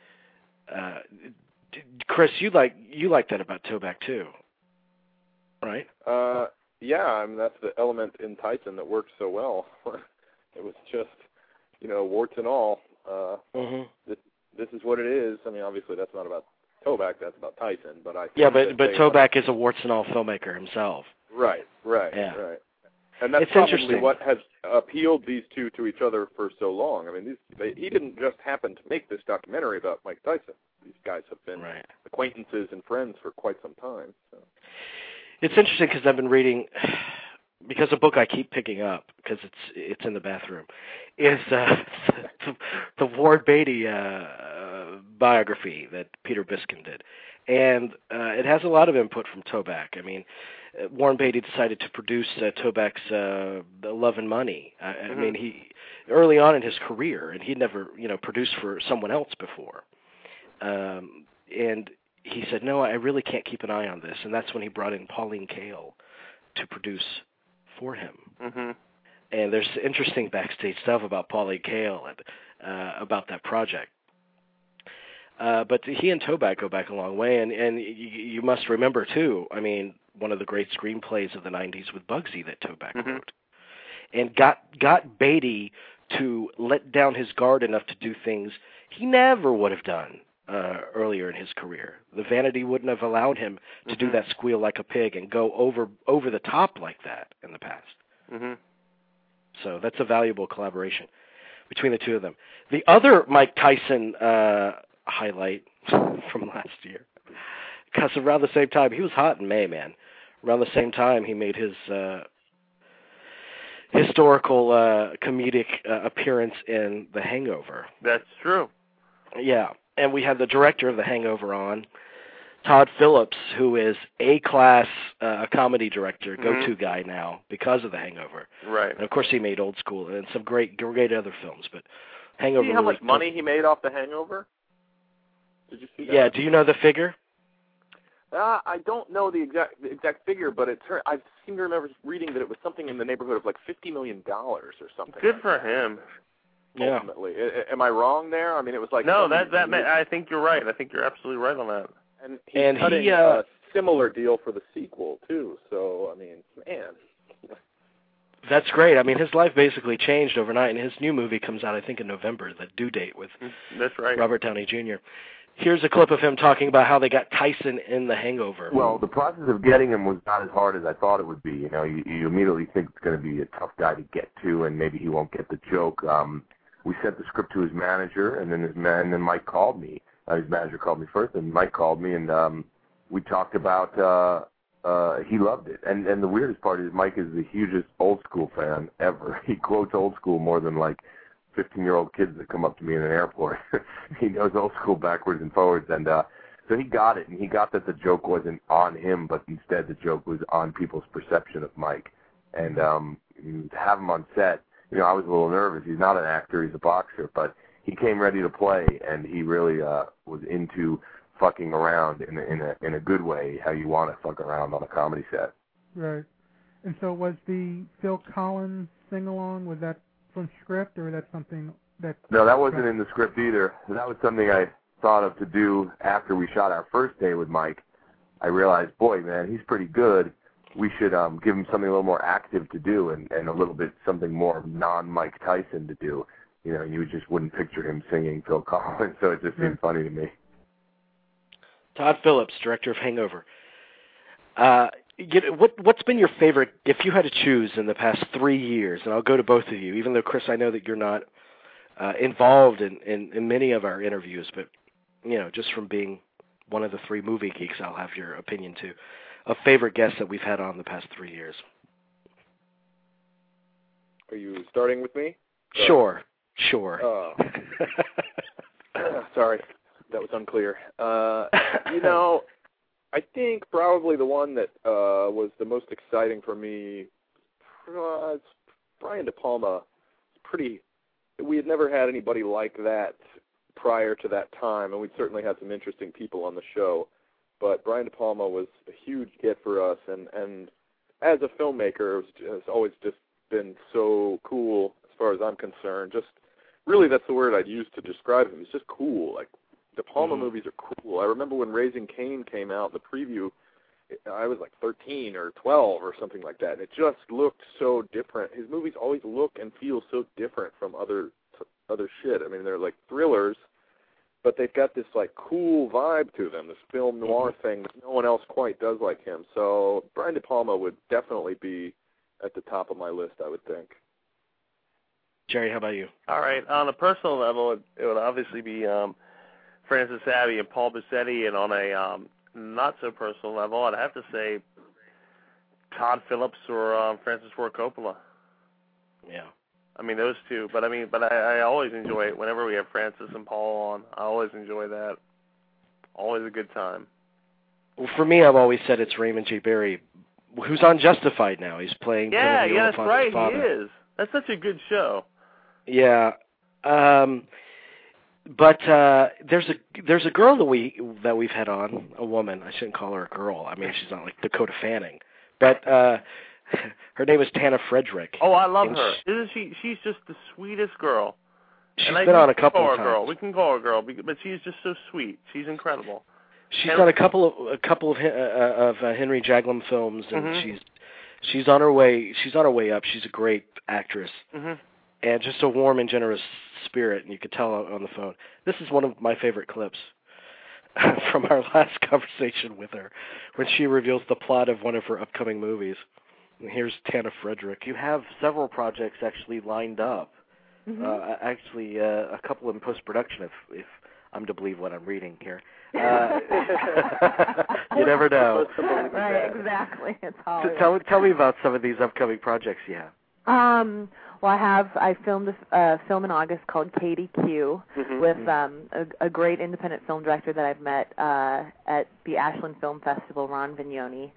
Chris, you like that about Toback too, right? Yeah, I mean, that's the element in Tyson that works so well. It was just, warts and all. This is what it is. I mean, obviously that's not about Toback, that's about Tyson. But but Toback is a warts and all filmmaker himself. Right. And that's probably what has appealed these two to each other for so long. I mean, he didn't just happen to make this documentary about Mike Tyson. These guys have been acquaintances and friends for quite some time. So. It's interesting because I've been reading, because a book I keep picking up because it's in the bathroom, is the Warren Beatty biography that Peter Biskin did, and it has a lot of input from Toback. I mean, Warren Beatty decided to produce Toback's Love and Money. I mean, he early on in his career, and he'd never produced for someone else before, and he said, no, I really can't keep an eye on this. And that's when he brought in Pauline Kael to produce for him. And there's interesting backstage stuff about Pauline Kael and about that project. But he and Toback go back a long way. And you must remember, too, I mean, one of the great screenplays of the 90s with Bugsy that Toback wrote. And got Beatty to let down his guard enough to do things he never would have done earlier in his career. The vanity wouldn't have allowed him to do that squeal like a pig and go over the top like that in the past. So that's a valuable collaboration between the two of them. The other Mike Tyson highlight from last year, because around the same time, he was hot in May, man. Around the same time, he made his historical comedic appearance in The Hangover. That's true. Yeah, and we had the director of The Hangover on, Todd Phillips, who is A-class comedy director, go-to guy now because of The Hangover. Right. And of course, he made Old School and some great other films. But Hangover. See how much money he made off The Hangover? Did you see that? Yeah. Do you know the figure? I don't know the exact figure, but I seem to remember reading that it was something in the neighborhood of like $50 million or something. Good for him. Ultimately, am I wrong there? I mean, it was like no. I think you're right. I think you're absolutely right on that. And he's cutting a similar deal for the sequel too. So I mean, man. That's great. I mean, his life basically changed overnight, and his new movie comes out, I think, in November, The Due Date with That's right. Robert Downey Jr. Here's a clip of him talking about how they got Tyson in The Hangover. Well, the process of getting him was not as hard as I thought it would be. You know, you immediately think it's going to be a tough guy to get to, and maybe he won't get the joke. We sent the script to his manager, and then Mike called me. His manager called me first, and Mike called me, and we talked about. He loved it, and the weirdest part is Mike is the hugest Old School fan ever. He quotes Old School more than like 15-year-old kids that come up to me in an airport. He knows Old School backwards and forwards, and so he got it, and he got that the joke wasn't on him, but instead the joke was on people's perception of Mike. And to have him on set, you know, I was a little nervous. He's not an actor; he's a boxer, but he came ready to play, and he really was into fucking around in a good way, how you want to fuck around on a comedy set. Right. And so was the Phil Collins sing-along, was that from script, or was that something that... No, that wasn't in the script either. That was something I thought of to do after we shot our first day with Mike. I realized, boy, man, he's pretty good. We should give him something a little more active to do and a little bit something more non-Mike Tyson to do. You know, you just wouldn't picture him singing Phil Collins, so it just seemed funny to me. Todd Phillips, director of Hangover. What's been your favorite, if you had to choose in the past 3 years, and I'll go to both of you, even though, Chris, I know that you're not involved in many of our interviews, but, you know, just from being one of the three movie geeks, I'll have your opinion too, of favorite guests that we've had on the past 3 years. Are you starting with me? Sure. Sorry, that was unclear. You know, I think probably the one that was the most exciting for me, it's Brian De Palma. We had never had anybody like that prior to that time, and we'd certainly had some interesting people on the show. But Brian De Palma was a huge get for us, and as a filmmaker, it's always just been so cool as far as I'm concerned. Just really, that's the word I'd use to describe him. It's just cool. Like, De Palma movies are cool. I remember when Raising Cain came out, the preview, I was like 13 or 12 or something like that, and it just looked so different. His movies always look and feel so different from other shit. I mean, they're like thrillers, but they've got this like cool vibe to them, this film noir thing that no one else quite does like him. So Brian De Palma would definitely be at the top of my list, I would think. Jerry, how about you? All right. On a personal level, it would obviously be Francis Abbey and Paul Bassetti, and on a not-so-personal level, I'd have to say Todd Phillips or Francis Ford Coppola. Yeah. I mean, those two. But I always enjoy it whenever we have Francis and Paul on. I always enjoy that. Always a good time. Well, for me, I've always said it's Raymond J. Barry, who's on Justified now. He's playing... Yeah, that's right. Father. He is. That's such a good show. Yeah. But there's a girl that we've had on, a woman. I shouldn't call her a girl. I mean, she's not like Dakota Fanning. But her name is Tana Frederick. Oh, I love her. Isn't she? She's just the sweetest girl. She's been on a couple of times. Girl. We can call her girl, but she's just so sweet. She's incredible. She's done a couple of Henry Jaglom films, and she's on her way. She's on her way up. She's a great actress, and just a warm and generous spirit. And you could tell on the phone. This is one of my favorite clips from our last conversation with her, when she reveals the plot of one of her upcoming movies. And here's Tana Frederick. You have several projects actually lined up. Actually, a couple in post-production, if I'm to believe what I'm reading here. You never know. Right, exactly. It's Hollywood. Tell me about some of these upcoming projects you have. Well, I filmed a film in August called Katie Q with a great independent film director that I've met at the Ashland Film Festival, Ron Vignoni.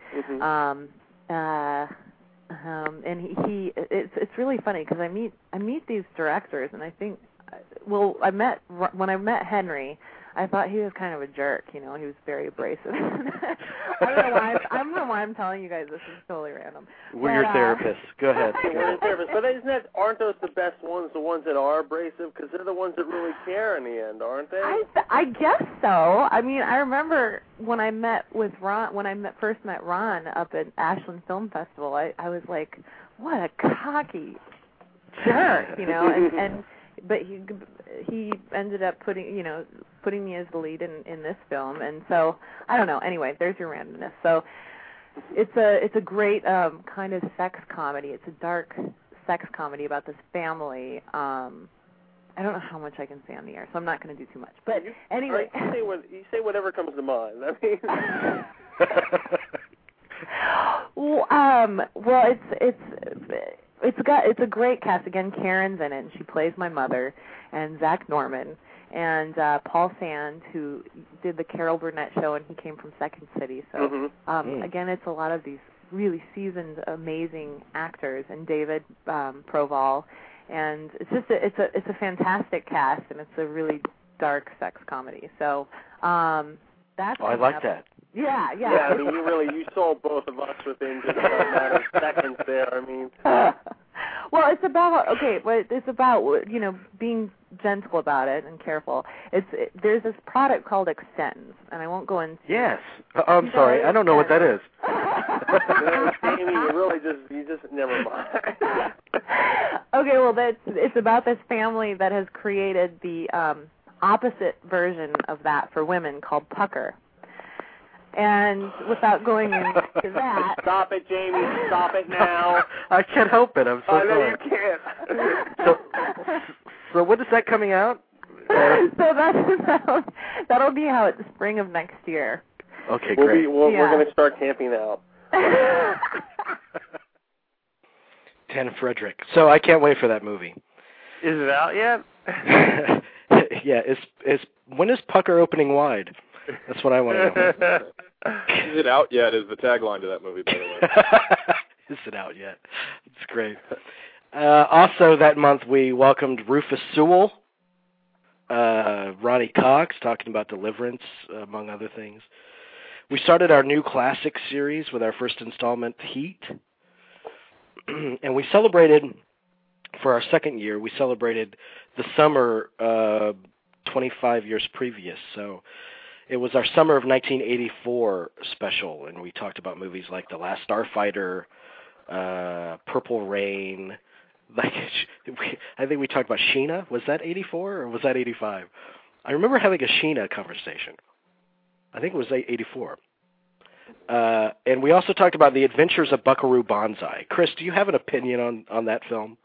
And it's really funny because I meet these directors, and I think, when I met Henry, I thought he was kind of a jerk, he was very abrasive. I don't know why I'm telling you guys this is totally random. We're your therapists. Go ahead. We're your therapists. But aren't those the best ones, the ones that are abrasive? Because they're the ones that really care in the end, aren't they? I guess so. I mean, I remember when I met with Ron, first met Ron up at Ashland Film Festival, I was like, what a cocky jerk, but he ended up putting me as the lead in this film, and so I don't know. Anyway, there's your randomness. So it's a great kind of sex comedy. It's a dark sex comedy about this family. I don't know how much I can say on the air, so I'm not going to do too much. But anyway, you say whatever comes to mind. I mean. Well, it's a great cast. Again, Karen's in it, and she plays my mother, and Zach Norman, and Paul Sand, who did the Carol Burnett show, and he came from Second City. So again, it's a lot of these really seasoned, amazing actors, and David Proval, and it's just it's a fantastic cast, and it's a really dark sex comedy. So that's. I like that. Yeah. Yeah, I mean, you sold both of us within just a matter of seconds there. I mean. Well, it's about being gentle about it and careful. There's this product called Extends, and I won't go into. Yes. I'm sorry, I don't know what that is. Amy, you just never mind. Okay, well, it's about this family that has created the opposite version of that for women called Pucker. And without going into that... Stop it, Jamie. Stop it now. I can't help it. I'm so sorry. No, you can't. So when is that coming out? So that'll be out the spring of next year. Okay, great. We're going to start camping out. Tan Frederick. So I can't wait for that movie. Is it out yet? Yeah. When is Pucker opening wide? That's what I want to know. Is it out yet is the tagline to that movie, by the way. Is it out yet? It's great. Also that month we welcomed Rufus Sewell, Ronnie Cox, talking about Deliverance, among other things. We started our new classic series with our first installment, Heat. And we celebrated, for our second year, we celebrated the summer 25 years previous. So it was our summer of 1984 special, and we talked about movies like The Last Starfighter, Purple Rain. I think we talked about Sheena. Was that 84 or was that 85? I remember having a Sheena conversation. I think it was 84. And we also talked about The Adventures of Buckaroo Banzai. Chris, do you have an opinion on that film?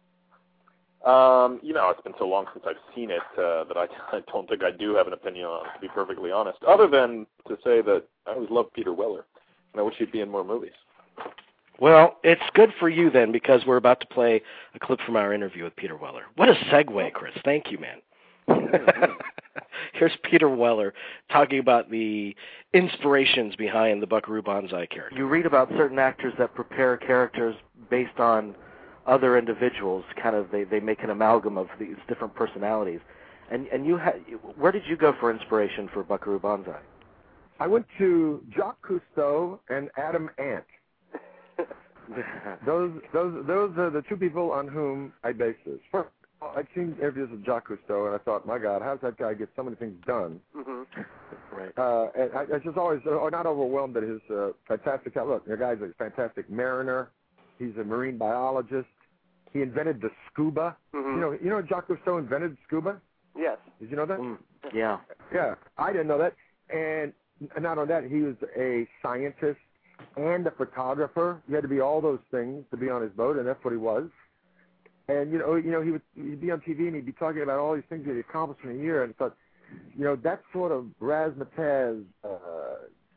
It's been so long since I've seen it that I don't think I do have an opinion on it, to be perfectly honest, other than to say that I always loved Peter Weller, and I wish he'd be in more movies. Well, it's good for you then, because we're about to play a clip from our interview with Peter Weller. What a segue, Chris. Thank you, man. Here's Peter Weller talking about the inspirations behind the Buckaroo Banzai character. You read about certain actors that prepare characters based on other individuals, kind of they make an amalgam of these different personalities. And where did you go for inspiration for Buckaroo Banzai? I went to Jacques Cousteau and Adam Ant. Those are the two people on whom I based this. First, I'd seen interviews with Jacques Cousteau, and I thought, my God, how does that guy get so many things done? Mm-hmm. Right. And I just always not overwhelmed at his fantastic. Look, the guy's a fantastic mariner. He's a marine biologist. He invented the scuba. Mm-hmm. You know Jacques Cousteau invented scuba? Yes. Did you know that? Yeah. Yeah, I didn't know that. And not only that, he was a scientist and a photographer. You had to be all those things to be on his boat, and that's what he was. And he'd be on TV and he'd be talking about all these things that he accomplished in a year. And I thought, that sort of razzmatazz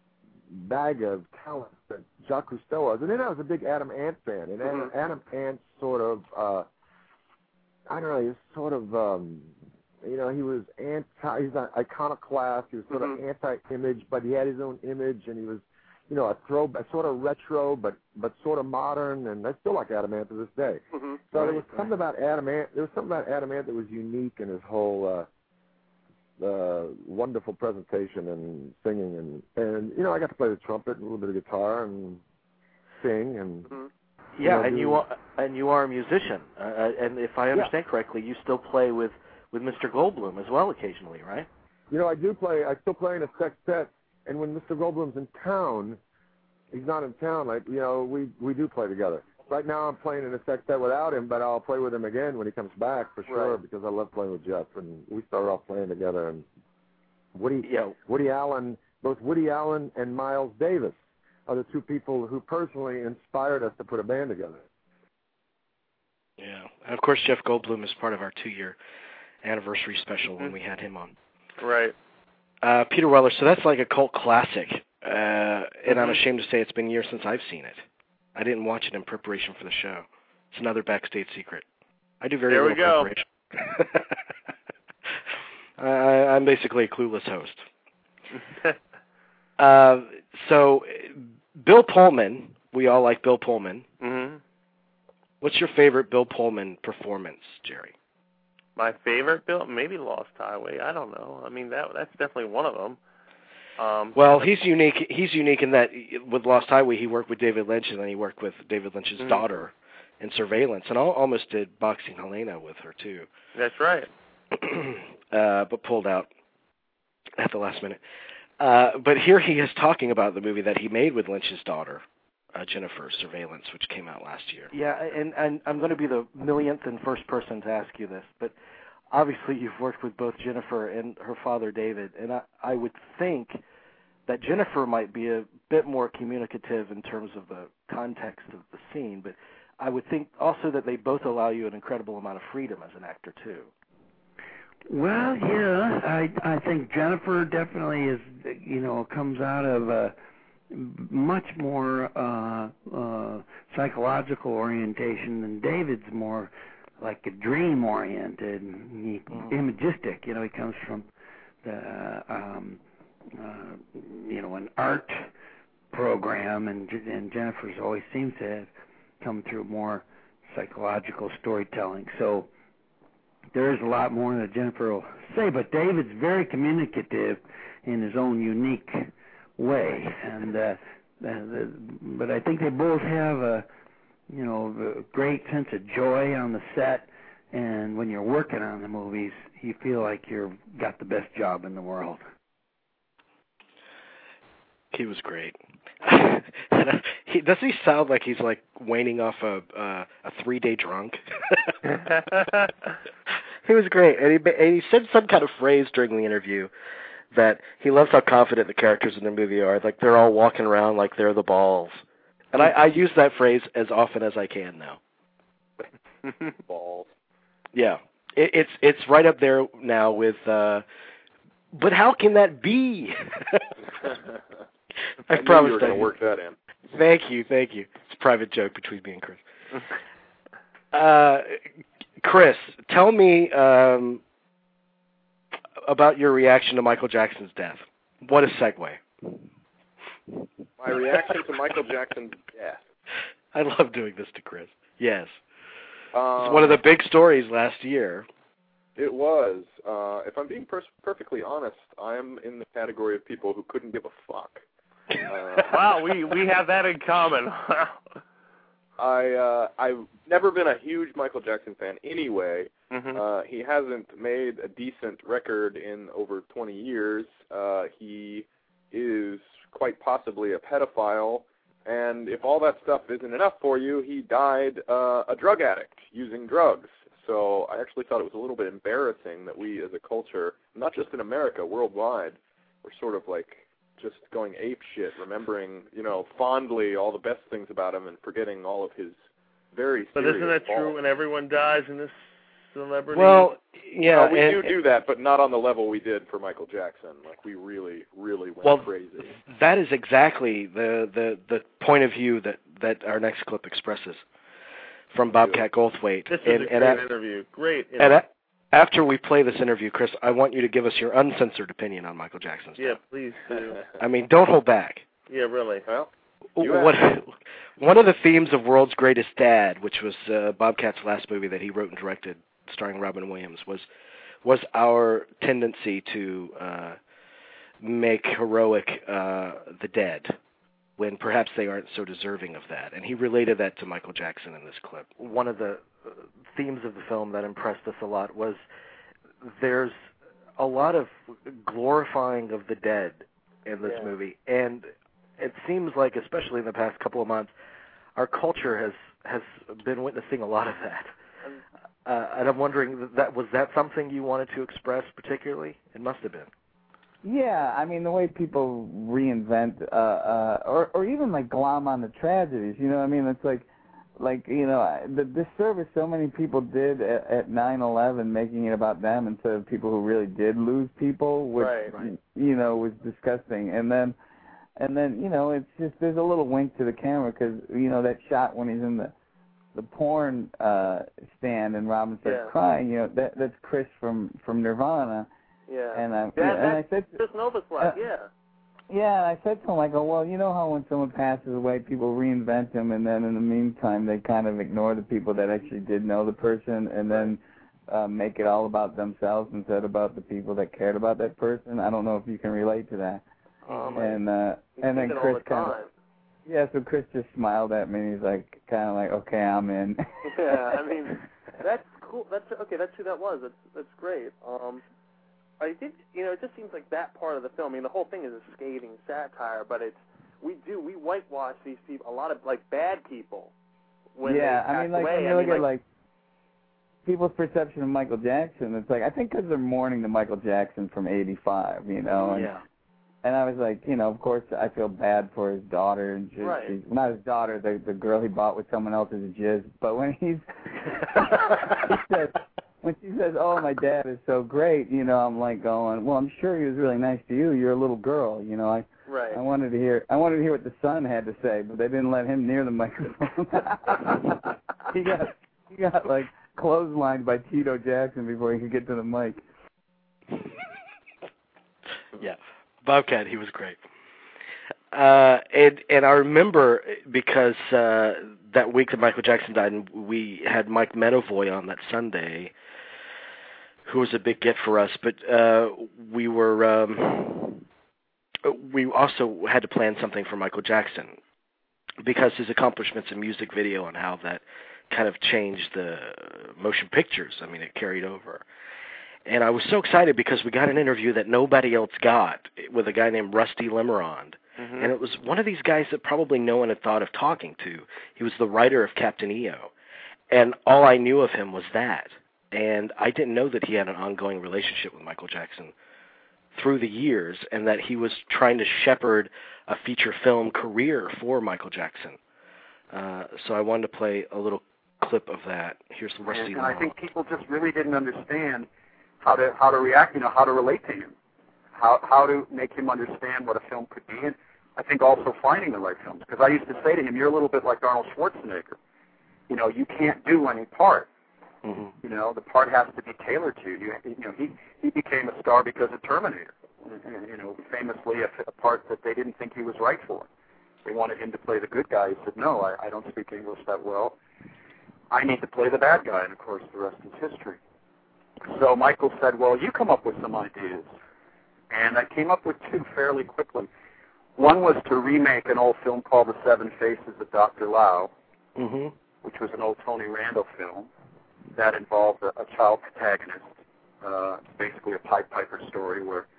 bag of talent that Jacques Cousteau was. And then I was a big Adam Ant fan. And Adam Ant sort of, I don't know, he was sort of, he was he's an iconoclast. He was sort of anti-image, but he had his own image, and he was, a sort of retro, but sort of modern. And I still like Adam Ant to this day. So there was something about Adam Ant. There was something about Adam Ant that was unique in his whole wonderful presentation and singing, and I got to play the trumpet and a little bit of guitar and sing and. Yeah, and you are a musician, and if I understand correctly, you still play with Mr. Goldblum as well occasionally, right? I do play. I still play in a sextet, and when Mr. Goldblum's in town, he's not in town. Like we do play together. Right now, I'm playing in a sextet without him, but I'll play with him again when he comes back for sure because I love playing with Jeff, and we started off playing together. And Woody Allen, both Woody Allen and Miles Davis are the two people who personally inspired us to put a band together. Yeah, and of course Jeff Goldblum is part of our 2-year anniversary special when we had him on. Right. Peter Weller, so that's like a cult classic, and I'm ashamed to say it's been years since I've seen it. I didn't watch it in preparation for the show. It's another backstage secret. I do very little preparation. I'm basically a clueless host. So, Bill Pullman, we all like Bill Pullman. What's your favorite Bill Pullman performance, Jerry? My favorite Bill? Maybe Lost Highway. I don't know. I mean, that's definitely one of them. Well, he's unique. He's unique in that with Lost Highway, he worked with David Lynch, and then he worked with David Lynch's daughter in Surveillance, and almost did Boxing Helena with her, too. That's right. But pulled out at the last minute. But here he is talking about the movie that he made with Lynch's daughter, Jennifer, Surveillance, which came out last year. Yeah, and I'm going to be the millionth and first person to ask you this, but obviously you've worked with both Jennifer and her father, David, and I would think that Jennifer might be a bit more communicative in terms of the context of the scene, but I would think also that they both allow you an incredible amount of freedom as an actor, too. Well, yeah, I think Jennifer definitely is, comes out of a much more psychological orientation than David's more like a dream-oriented, imagistic. He comes from the, an art program, and Jennifer's always seems to have come through more psychological storytelling. So there is a lot more that Jennifer will say, but David's very communicative in his own unique way, and but I think they both have a great sense of joy on the set, and when you're working on the movies, you feel like you've got the best job in the world. He was great. Does he sound like he's like waning off a 3-day drunk? He was great, and he said some kind of phrase during the interview that he loves how confident the characters in the movie are. Like they're all walking around like they're the balls. And I use that phrase as often as I can now. Balls. Yeah, it's right up there now with. But how can that be? I promised you were going to work that in. Thank you. It's a private joke between me and Chris. Chris, tell me about your reaction to Michael Jackson's death. What a segue. My reaction to Michael Jackson's death. I love doing this to Chris. Yes. It's one of the big stories last year. It was. If I'm being perfectly honest, I'm in the category of people who couldn't give a fuck. Wow, we have that in common. I've never been a huge Michael Jackson fan anyway. He hasn't made a decent record in over 20 years. He is quite possibly a pedophile, and if all that stuff isn't enough for you, he died a drug addict using drugs. So I actually thought it was a little bit embarrassing that we as a culture, not just in America, worldwide, we're sort of like just going ape shit, remembering, fondly all the best things about him and forgetting all of his very serious But isn't that faults. true when everyone dies in this celebrity. Well, yeah, we do that, but not on the level we did for Michael Jackson. Like we really, really went crazy. That is exactly the point of view that our next clip expresses from Bobcat Goldthwait. This is a great interview. Great interview. And after we play this interview, Chris, I want you to give us your uncensored opinion on Michael Jackson's Yeah, please do. I mean, don't hold back. Yeah, really. Well, one of the themes of World's Greatest Dad, which was Bobcat's last movie that he wrote and directed, starring Robin Williams, was our tendency to make heroic the dead when perhaps they aren't so deserving of that. And he related that to Michael Jackson in this clip. One of the themes of the film that impressed us a lot was there's a lot of glorifying of the dead in this movie. And it seems like, especially in the past couple of months, our culture has been witnessing a lot of that. And I'm wondering, was that something you wanted to express particularly? It must have been. Yeah, I mean, the way people reinvent, or even like glom on the tragedies, you know what I mean? It's like you know, the disservice so many people did at 9/11, making it about them instead of people who really did lose people, which, you know, was disgusting. And then, you know, it's just, there's a little wink to the camera because, you know, that shot when he's in the porn stand and Robin starts crying, you know, that's Chris from Nirvana. Yeah. And I said, Chris Novoselic, yeah, I said to him, I go, well, you know how when someone passes away, people reinvent them, and then in the meantime, they kind of ignore the people that actually did know the person, and then make it all about themselves instead about the people that cared about that person. I don't know if you can relate to that. And then Chris kind of, so Chris just smiled at me, and he's like, kind of like, okay, I'm in. Yeah, I mean, that's cool. That's who that was. That's great. I think, you know, it just seems like that part of the film. I mean, the whole thing is a scathing satire, but we whitewash these people, a lot of like bad people. When they pass I mean, like away. when you look at like people's perception of Michael Jackson, it's like I think because they're mourning the Michael Jackson from '85, you know. And I was like, you know, of course I feel bad for his daughter, and she's not his daughter, the girl he bought with someone else's jizz. But when when she says, "Oh, my dad is so great," you know, I'm like going, "Well, I'm sure he was really nice to you. You're a little girl, you know." I wanted to hear what the son had to say, but they didn't let him near the microphone. he got like clotheslined by Tito Jackson before he could get to the mic. Yeah, Bobcat, he was great. And I remember because that week that Michael Jackson died, and we had Mike Medavoy on that Sunday, who was a big get for us. But we also had to plan something for Michael Jackson because his accomplishments in music video and how that kind of changed the motion pictures. I mean, it carried over. And I was so excited because we got an interview that nobody else got with a guy named Rusty Limerond. Mm-hmm. And it was one of these guys that probably no one had thought of talking to. He was the writer of Captain EO. And all I knew of him was that. And I didn't know that he had an ongoing relationship with Michael Jackson through the years, and that he was trying to shepherd a feature film career for Michael Jackson. So I wanted to play a little clip of that. Here's Rusty Limerond. And I think people just really didn't understand how to react, you know, how to relate to him, how to make him understand what a film could be, and I think also finding the right films. Because I used to say to him, "You're a little bit like Arnold Schwarzenegger. You know, you can't do any part. Mm-hmm. You know, the part has to be tailored to you. You know, he became a star because of Terminator. You know, famously a part that they didn't think he was right for. They wanted him to play the good guy. He said, "No, I don't speak English that well. I need to play the bad guy." And of course, the rest is history. So Michael said, "Well, you come up with some ideas." And I came up with two fairly quickly. One was to remake an old film called The Seven Faces of Dr. Lao, which was an old Tony Randall film that involved a child protagonist. It's basically a Pied Piper story where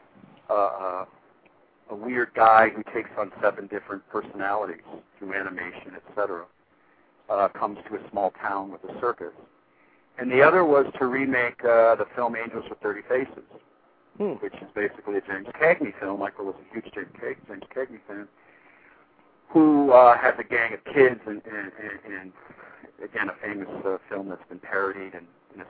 a weird guy who takes on 7 different personalities through animation, etc., comes to a small town with a circus. And the other was to remake the film Angels with Dirty Faces, which is basically a James Cagney film. Michael was a huge James Cagney fan, who has a gang of kids, and again, a famous film that's been parodied in a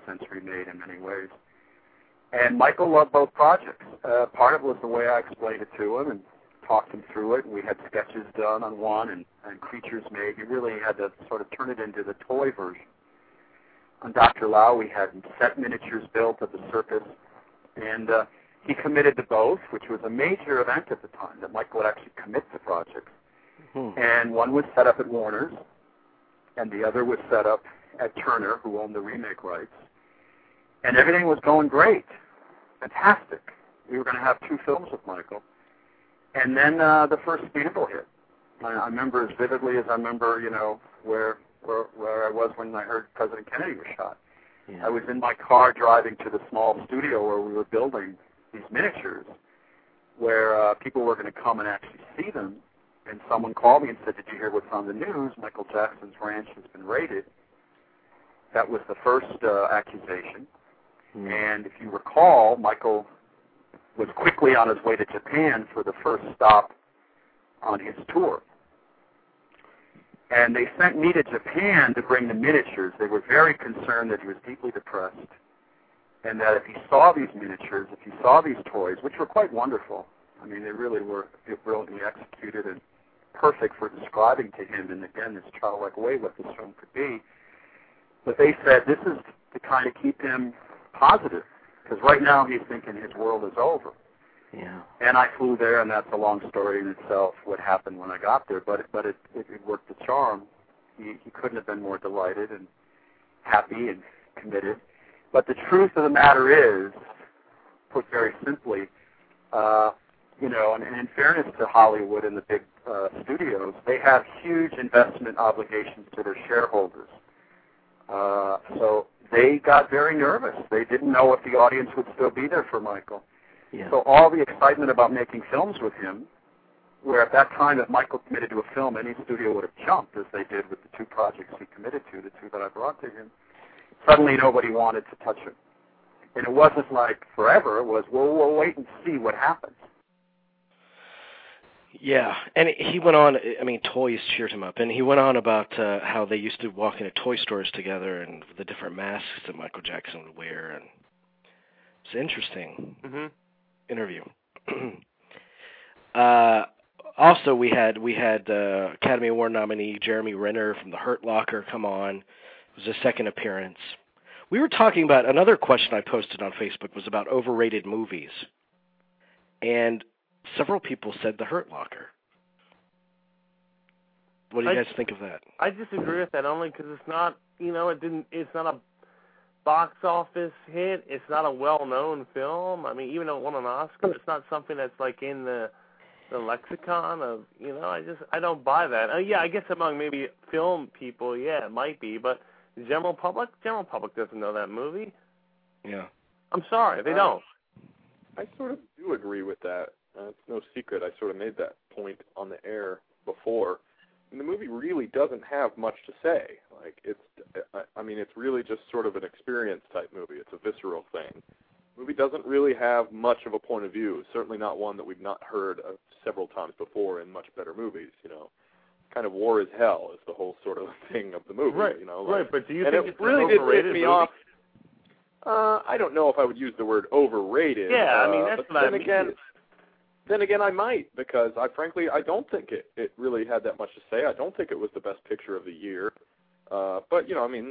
century made in many ways. And Michael loved both projects. Part of it was the way I explained it to him and talked him through it. We had sketches done on one and creatures made. You really had to sort of turn it into the toy version. On Dr. Lau, we had set miniatures built of the circus, and he committed to both, which was a major event at the time, that Michael would actually commit to projects. And one was set up at Warner's, and the other was set up at Turner, who owned the remake rights. And everything was going great. Fantastic. We were going to have 2 films with Michael. And then the first scandal hit. I remember as vividly as I remember, where I was when I heard President Kennedy was shot. Yeah. I was in my car driving to the small studio where we were building these miniatures, where people were going to come and actually see them. And someone called me and said, "Did you hear what's on the news? Michael Jackson's ranch has been raided." That was the first accusation. And if you recall, Michael was quickly on his way to Japan for the first stop on his tour. And they sent me to Japan to bring the miniatures. They were very concerned that he was deeply depressed, and that if he saw these miniatures, if he saw these toys, which were quite wonderful, I mean, they really were brilliantly executed and perfect for describing to him, and again, this childlike way, what this film could be. But they said this is to kind of keep him positive, because right now he's thinking his world is over. Yeah. And I flew there, and that's a long story in itself, what happened when I got there, but it worked the charm. He couldn't have been more delighted and happy and committed. But the truth of the matter is, put very simply, and in fairness to Hollywood and the big studios, they have huge investment obligations to their shareholders. So they got very nervous. They didn't know if the audience would still be there for Michael. Yeah. So all the excitement about making films with him, where at that time if Michael committed to a film, any studio would have jumped, as they did with the 2 projects he committed to, the 2 that I brought to him. Suddenly nobody wanted to touch him. And it wasn't like forever. It was, well, we'll wait and see what happens. Yeah, and he went on, I mean, toys cheered him up, and he went on about how they used to walk into toy stores together and the different masks that Michael Jackson would wear, and it's an interesting interview. Also, we had Academy Award nominee Jeremy Renner from The Hurt Locker come on. It was his second appearance. We were talking about, another question I posted on Facebook was about overrated movies, and several people said The Hurt Locker. What do you guys think of that? I disagree with that only because it's not, it's not a box office hit. It's not a well-known film. I mean, even though it won an Oscar, it's not something that's like in the lexicon of, I don't buy that. Yeah, I guess among maybe film people, yeah, it might be, but the general public doesn't know that movie. Yeah. I'm sorry, they don't. I sort of do agree with that. It's no secret. I sort of made that point on the air before. And the movie really doesn't have much to say. Like, it's really just sort of an experience type movie. It's a visceral thing. The movie doesn't really have much of a point of view. Certainly not one that we've not heard of several times before in much better movies. Kind of war is hell is the whole sort of thing of the movie. Right. Right. But do you think it's really an overrated did piss me off? I don't know if I would use the word overrated. Yeah, I mean that's what I mean. Then again, I might, because I don't think it really had that much to say. I don't think it was the best picture of the year. But,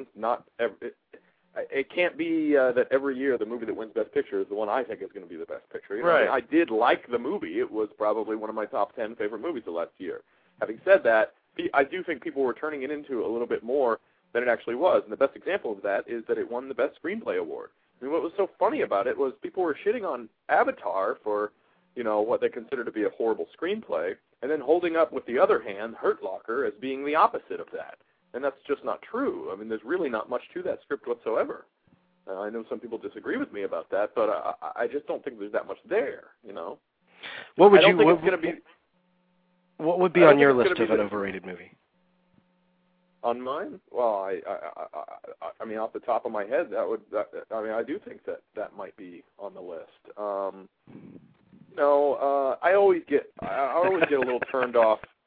it can't be that every year the movie that wins Best Picture is the one I think is going to be the best picture. Right. I did like the movie. It was probably one of my top 10 favorite movies of last year. Having said that, I do think people were turning it into a little bit more than it actually was. And the best example of that is that it won the Best Screenplay Award. I mean, what was so funny about it was people were shitting on Avatar for what they consider to be a horrible screenplay, and then holding up with the other hand Hurt Locker as being the opposite of that. And that's just not true. I mean, there's really not much to that script whatsoever. I know some people disagree with me about that, but I just don't think there's that much there, What would What would be on your list of an overrated movie? On mine? Well, I mean, off the top of my head, I do think that might be on the list. I always get a little turned off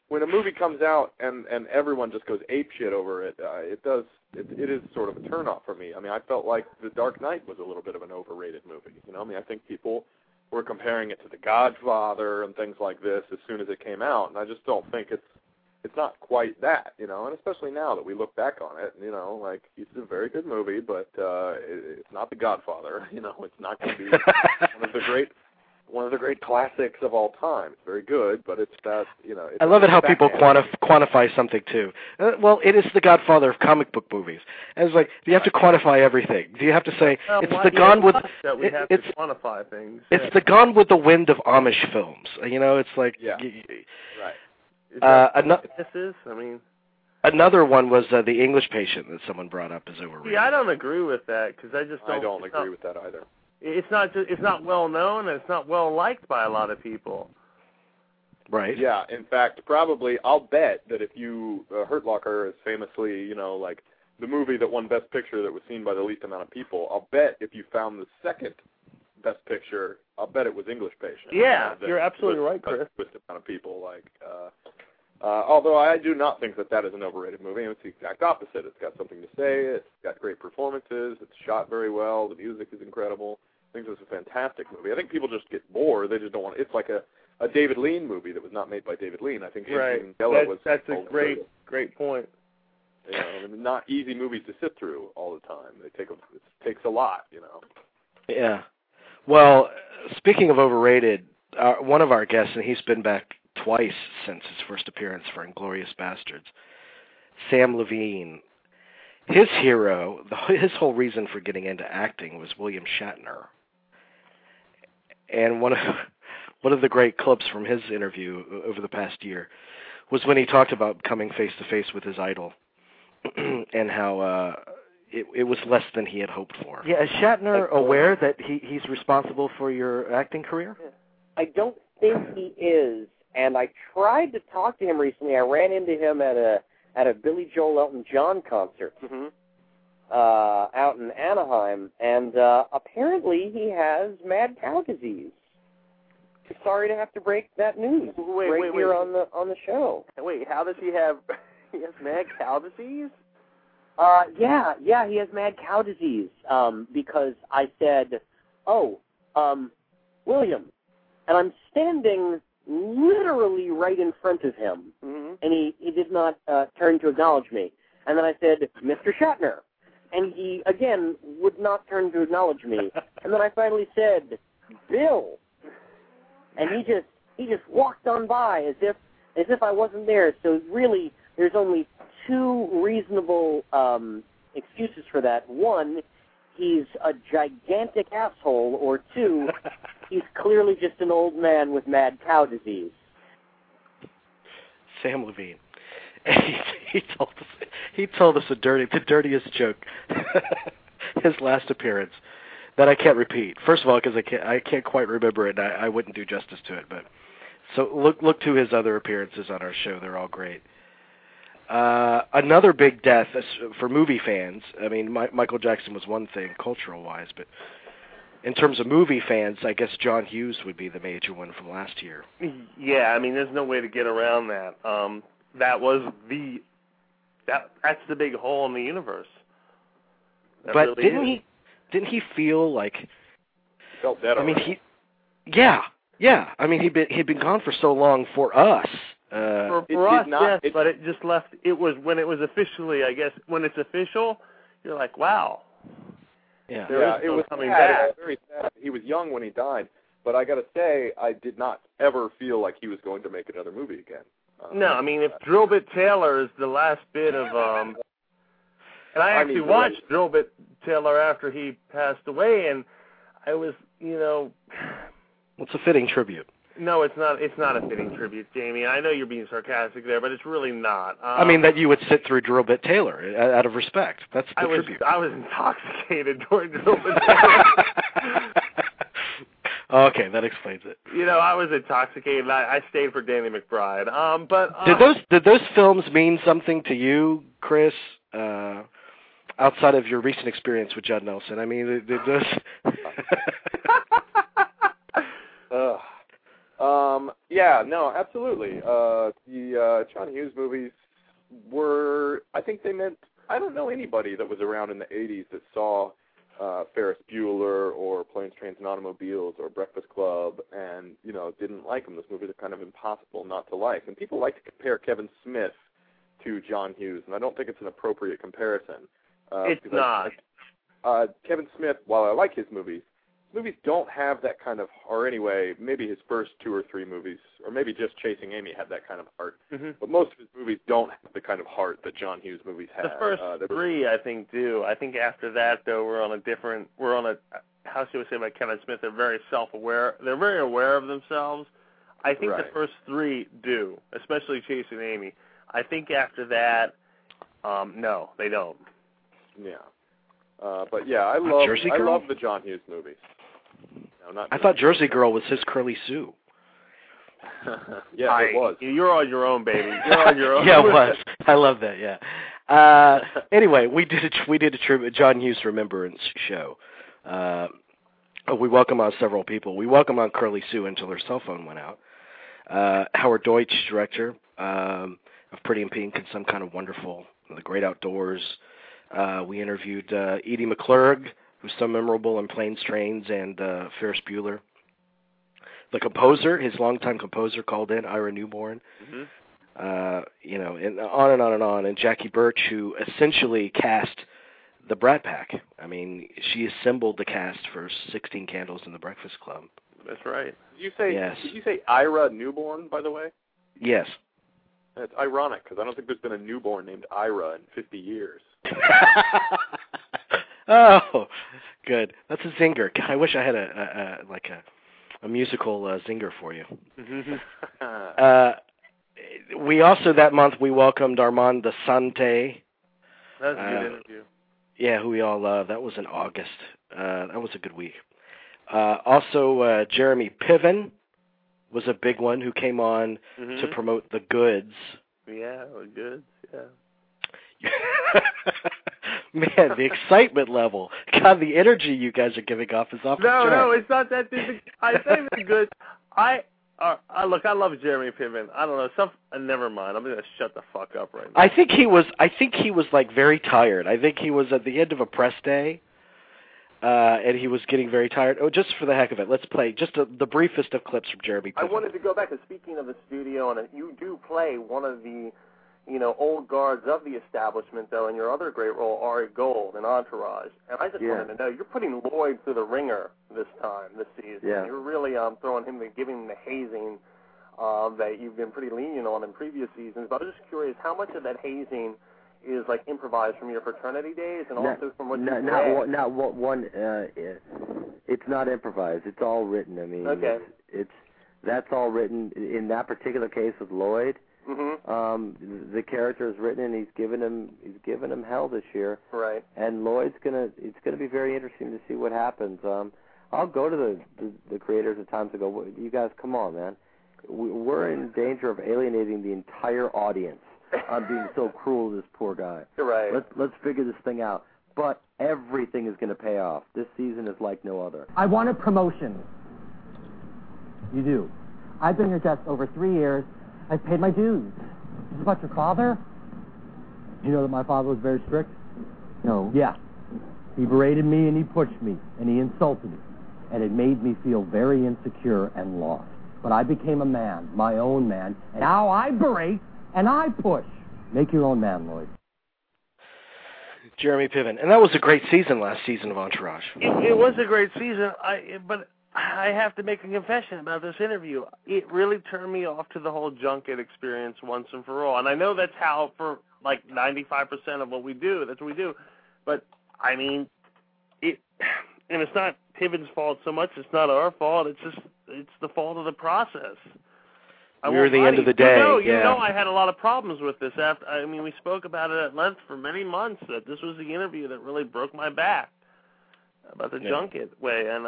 when a movie comes out and everyone just goes apeshit over it, it is sort of a turnoff for me. I mean, I felt like The Dark Knight was a little bit of an overrated movie. You know, I mean, I think people were comparing it to The Godfather and things like this as soon as it came out, and I just don't think it's not quite that, you know, and especially now that we look back on it, you know, like, it's a very good movie, but it's not The Godfather, you know, it's not going to be one of the great classics of all time. It's very good, but it's that, you know. I love it how people quantify something too. Well, it is The Godfather of comic book movies. And it's like, you have to quantify everything. Do you have to say it's the Gone with to quantify things? It's the Gone with the Wind of Amish films. You know, it's like right. I mean, another one was The English Patient that someone brought up as overrated. Yeah, I don't agree with that because I don't agree with that either. It's not well known and it's not well liked by a lot of people. Right. Yeah. In fact, probably I'll bet that if you Hurt Locker is famously, you know, like the movie that won Best Picture that was seen by the least amount of people. I'll bet if you found the second Best Picture, I'll bet it was English Patient. Yeah, you're absolutely right, Chris. With the amount of people although I do not think that is an overrated movie. It's the exact opposite. It's got something to say. It's got great performances. It's shot very well. The music is incredible. I think it's a fantastic movie. I think people just get bored. They just don't want. It's like a David Lean movie that was not made by David Lean. I think that's a great point. You know, not easy movies to sit through all the time. It takes a lot. You know. Yeah. Well, speaking of overrated, one of our guests, and he's been back twice since his first appearance for Inglourious Bastards, Sam Levine. His hero, his whole reason for getting into acting was William Shatner. And one of the great clips from his interview over the past year was when he talked about coming face to face with his idol and how it was less than he had hoped for. Yeah, is Shatner aware that he's responsible for your acting career? I don't think he is, and I tried to talk to him recently. I ran into him at a Billy Joel Elton John concert out in Anaheim, and apparently he has mad cow disease. Sorry to have to break that news here on the show. Wait, how does he have? He has mad cow disease? Yeah, he has mad cow disease. Because I said, William, and I'm standing literally right in front of him, and he did not turn to acknowledge me. And then I said, Mr. Shatner, and he again would not turn to acknowledge me. And then I finally said, Bill, and he just walked on by as if I wasn't there. So really, there's only two reasonable excuses for that. One, he's a gigantic asshole, or two, he's clearly just an old man with mad cow disease. Sam Levine. He told us the dirtiest joke, his last appearance, that I can't repeat. First of all, because I can't quite remember it, and I wouldn't do justice to it. But so look to his other appearances on our show; they're all great. Another big death for movie fans. I mean, Michael Jackson was one thing cultural-wise, but in terms of movie fans, I guess John Hughes would be the major one from last year. Yeah, I mean, there's no way to get around that. That's the big hole in the universe. That but really didn't he feel like? Felt dead. I mean, yeah. I mean, he'd been gone for so long for us. For us, yes, but it just left. It was when it was officially. I guess when it's official, you're like, wow. Yeah, it was coming back. Very sad. He was young when he died, but I got to say, I did not ever feel like he was going to make another movie again. No, I mean, if Drillbit Taylor is the last bit of, and I actually watched Drillbit Taylor after he passed away, and I was, It's a fitting tribute. No, it's not. It's not a fitting tribute, Jamie. I know you're being sarcastic there, but it's really not. I mean, that you would sit through Drillbit Taylor out of respect. That's the tribute. I was intoxicated during Drillbit Taylor. Okay, that explains it. I was intoxicated. I stayed for Danny McBride. But did those films mean something to you, Chris? Outside of your recent experience with Judd Nelson, I mean, did those? Yeah, no, absolutely. The John Hughes movies were, I think they meant, I don't know anybody that was around in the 80s that saw Ferris Bueller or Planes, Trains, and Automobiles or Breakfast Club and, didn't like them. Those movies are kind of impossible not to like. And people like to compare Kevin Smith to John Hughes, and I don't think it's an appropriate comparison. It's not. Kevin Smith, while I like his movies don't have that kind of, or anyway, maybe his first 2 or 3 movies, or maybe just Chasing Amy had that kind of heart. Mm-hmm. But most of his movies don't have the kind of heart that John Hughes movies have. The first 3, I think, do. I think after that, though, how should we say about Kevin Smith? They're very self-aware. They're very aware of themselves. I think the first 3 do, especially Chasing Amy. I think after that, no, they don't. Yeah. But yeah, I love the John Hughes movies. No, I thought Jersey Girl was his Curly Sue. Yeah, it was. You're on your own, baby. You're on your own. Yeah, it was. I love that. Yeah. Anyway, we did a John Hughes Remembrance show. We welcome on several people. We welcome on Curly Sue until her cell phone went out. Howard Deutsch, director of Pretty in Pink and Some Kind of Wonderful, The Great Outdoors. We interviewed Edie McClurg, who's so memorable in Planes, Trains, and Ferris Bueller. The composer, his longtime composer, called in, Ira Newborn. Mm-hmm. And on and on and on. And Jackie Birch, who essentially cast the Brat Pack. I mean, she assembled the cast for 16 Candles in the Breakfast Club. That's right. Did you say Ira Newborn, by the way? Yes. It's ironic, because I don't think there's been a newborn named Ira in 50 years. Oh, good. That's a zinger. I wish I had a musical zinger for you. We also, that month, we welcomed Armand de Sante. That was a good interview. Yeah, who we all love. That was in August. That was a good week. Also, Jeremy Piven was a big one who came on to promote The Goods. Yeah, The Goods, yeah. Man, the excitement level. God, the energy you guys are giving off is off the chart. No, it's not that. I say The Goods. Look, I love Jeremy Piven. I don't know. Never mind. I'm going to shut the fuck up right now. I think he was like very tired. I think he was at the end of a press day. And he was getting very tired. Oh, just for the heck of it, let's play just the briefest of clips from Jeremy Piven. I wanted to go back to speaking of the studio, and you do play one of the, old guards of the establishment, though, in your other great role, Ari Gold in Entourage. And I just wanted to know, you're putting Lloyd through the ringer this season. Yeah. You're really giving him the hazing that you've been pretty lenient on in previous seasons. But I was just curious, how much of that hazing is like improvised from your fraternity days, and also from what you read? Not one. It's not improvised. It's all written. I mean, that's all written. In that particular case with Lloyd, the character is written, and he's given him hell this year. Right. And Lloyd's it's gonna be very interesting to see what happens. I'll go to the creators at times and go, you guys, come on, man. We're in danger of alienating the entire audience. I'm being so cruel to this poor guy. Right. Let's figure this thing out. But everything is going to pay off. This season is like no other. I want a promotion. You do. I've been your guest over 3 years. I've paid my dues. Is this about your father? You know that my father was very strict? No. Yeah. He berated me and he pushed me and he insulted me. And it made me feel very insecure and lost. But I became a man, my own man. And now I berate and I push. Make your own man, Lloyd. Jeremy Piven. And that was a great season last season of Entourage. It was a great season, but I have to make a confession about this interview. It really turned me off to the whole junket experience once and for all. And I know that's how, for like 95% of what we do, that's what we do. But, I mean, and it's not Piven's fault so much. It's not our fault. It's the fault of the process. We're the end of the day. You know, I had a lot of problems with this. We spoke about it at length for many months. That this was the interview that really broke my back about the junket way. And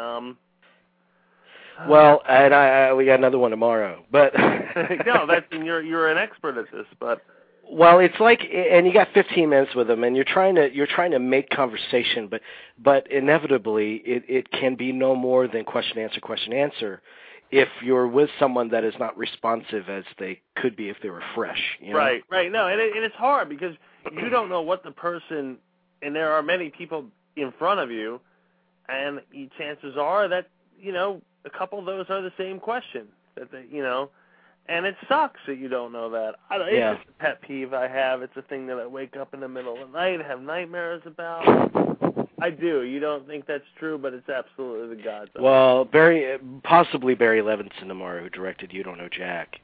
well, and we got another one tomorrow. But no, you're an expert at this. But well, it's like, and you got 15 minutes with them, and you're trying to make conversation, but inevitably it can be no more than question answer. if you're with someone that is not responsive as they could be if they were fresh. You know? Right. No, and it's hard because you don't know what the person, and there are many people in front of you, and chances are that, a couple of those are the same question that they, and it sucks that you don't know that. It's just a pet peeve I have. It's a thing that I wake up in the middle of the night and have nightmares about. I do. You don't think that's true, but it's absolutely the gods. Well, possibly Barry Levinson tomorrow, who directed You Don't Know Jack,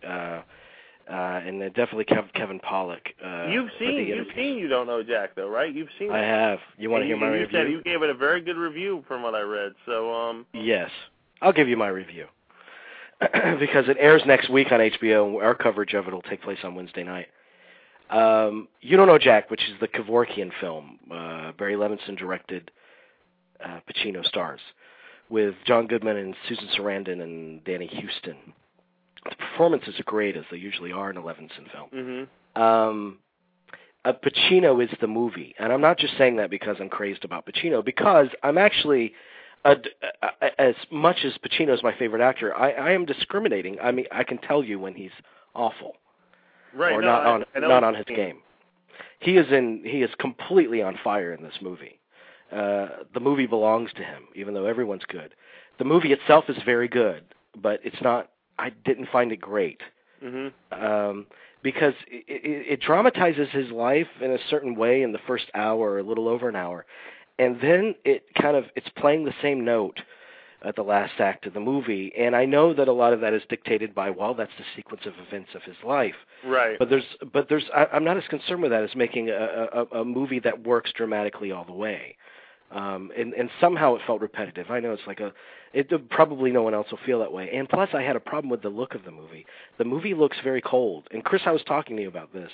and definitely Kevin Pollak. You've seen You Don't Know Jack, though, right? You've seen. I have. You want to hear my review? You said you gave it a very good review from what I read. So. Yes, I'll give you my review. Because it airs next week on HBO, and our coverage of it will take place on Wednesday night. You Don't Know Jack, which is the Kevorkian film, Barry Levinson directed, Pacino stars, with John Goodman and Susan Sarandon and Danny Houston. The performances are great, as they usually are in a Levinson film. Mm-hmm. Pacino is the movie, and I'm not just saying that because I'm crazed about Pacino, because I'm actually... as much as Pacino is my favorite actor, I am discriminating. I mean, I can tell you when he's awful, right? Or not on his game. He is completely on fire in this movie. The movie belongs to him, even though everyone's good. The movie itself is very good, but it's not. I didn't find it great. Mm-hmm. Because it dramatizes his life in a certain way in the first hour, or a little over an hour. And then it's playing the same note at the last act of the movie. And I know that a lot of that is dictated by, that's the sequence of events of his life. Right. But I'm not as concerned with that as making a movie that works dramatically all the way. And somehow it felt repetitive. I know probably no one else will feel that way. And plus I had a problem with the look of the movie. The movie looks very cold. And Chris, I was talking to you about this.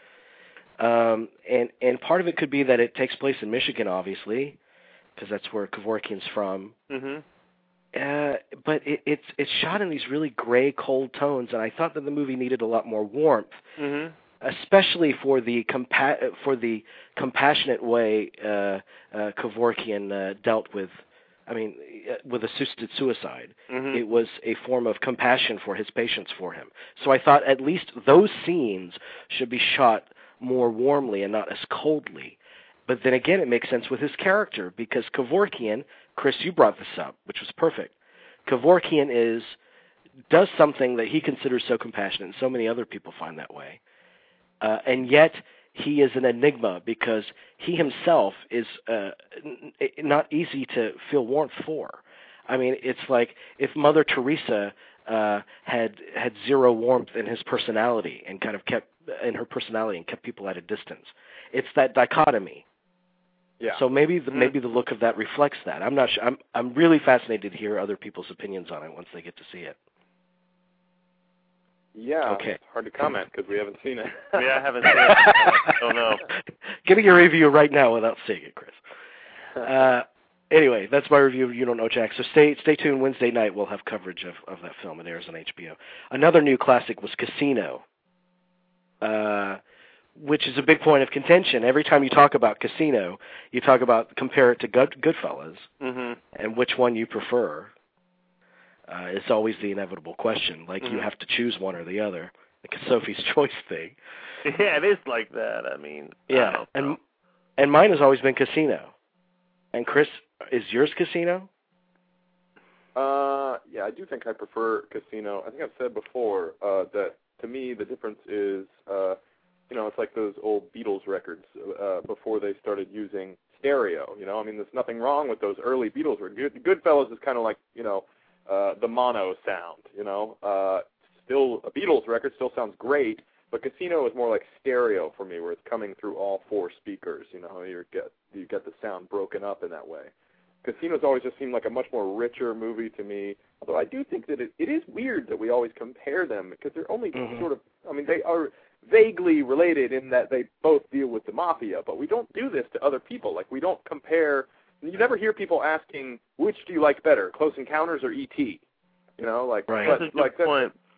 And part of it could be that it takes place in Michigan, obviously, because that's where Kevorkian's from. Mm-hmm. But it's shot in these really gray, cold tones, and I thought that the movie needed a lot more warmth, especially for the compassionate way Kevorkian dealt with. I mean, with assisted suicide. Mm-hmm. It was a form of compassion for his patients for him. So I thought at least those scenes should be shot more warmly and not as coldly. But then again, it makes sense with his character, because Kevorkian, Chris, you brought this up, which was perfect. Kevorkian does something that he considers so compassionate, and so many other people find that way. And yet, he is an enigma, because he himself is not easy to feel warmth for. I mean, it's like if Mother Teresa had zero warmth in his personality and kept people at a distance. It's that dichotomy. Yeah. So maybe the look of that reflects that. I'm not sure. I'm really fascinated to hear other people's opinions on it once they get to see it. Yeah. Okay. It's hard to comment because we haven't seen it. I haven't seen it. I don't know. Give me your review right now without seeing it, Chris. Anyway, that's my review of You Don't Know Jack. So stay tuned. Wednesday night we'll have coverage of that film. It airs on HBO. Another new classic was Casino, which is a big point of contention. Every time you talk about Casino, you compare it to Goodfellas, and which one you prefer. It's always the inevitable question. Like you have to choose one or the other. Like a Sophie's Choice thing. Yeah, it is like that. I mean, yeah, and mine has always been Casino. And Chris, is yours Casino? Yeah, I do think I prefer Casino. I think I've said before that to me the difference is, it's like those old Beatles records before they started using stereo. I mean, there's nothing wrong with those early Beatles records. Goodfellas is kind of like, the mono sound. Still a Beatles record still sounds great, but Casino is more like stereo for me, where it's coming through all four speakers. You get the sound broken up in that way. Casino's always just seemed like a much more richer movie to me, although I do think that it is weird that we always compare them, because they're only sort of, they are vaguely related in that they both deal with the mafia, but we don't do this to other people. Like, we don't compare, you never hear people asking, which do you like better, Close Encounters or E.T.? Right. That's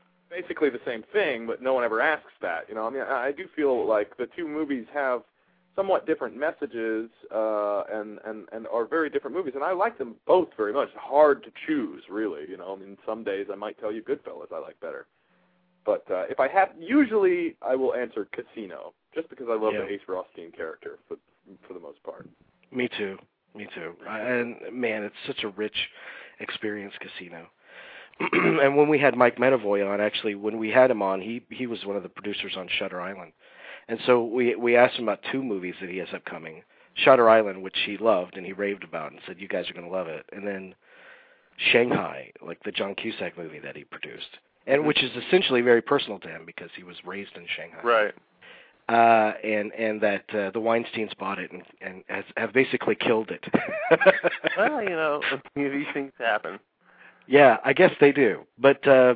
basically the same thing, but no one ever asks that. I do feel like the two movies have somewhat different messages and are very different movies, and I like them both very much. It's hard to choose, really. You know, I mean, some days I might tell you Goodfellas I like better, but if I have, usually I will answer Casino, just because I love the Ace Rothstein character for the most part. Me too. And man, it's such a rich experience, Casino. And when we had Mike Medavoy on, actually, when we had him on, he was one of the producers on Shutter Island. And so we asked him about 2 movies that he has upcoming. Shutter Island, which he loved and he raved about and said, you guys are going to love it. And then Shanghai, like the John Cusack movie that he produced, and which is essentially very personal to him because he was raised in Shanghai. Right. And that the Weinsteins bought it and have basically killed it. Well, you know, these things happen. Yeah, I guess they do. But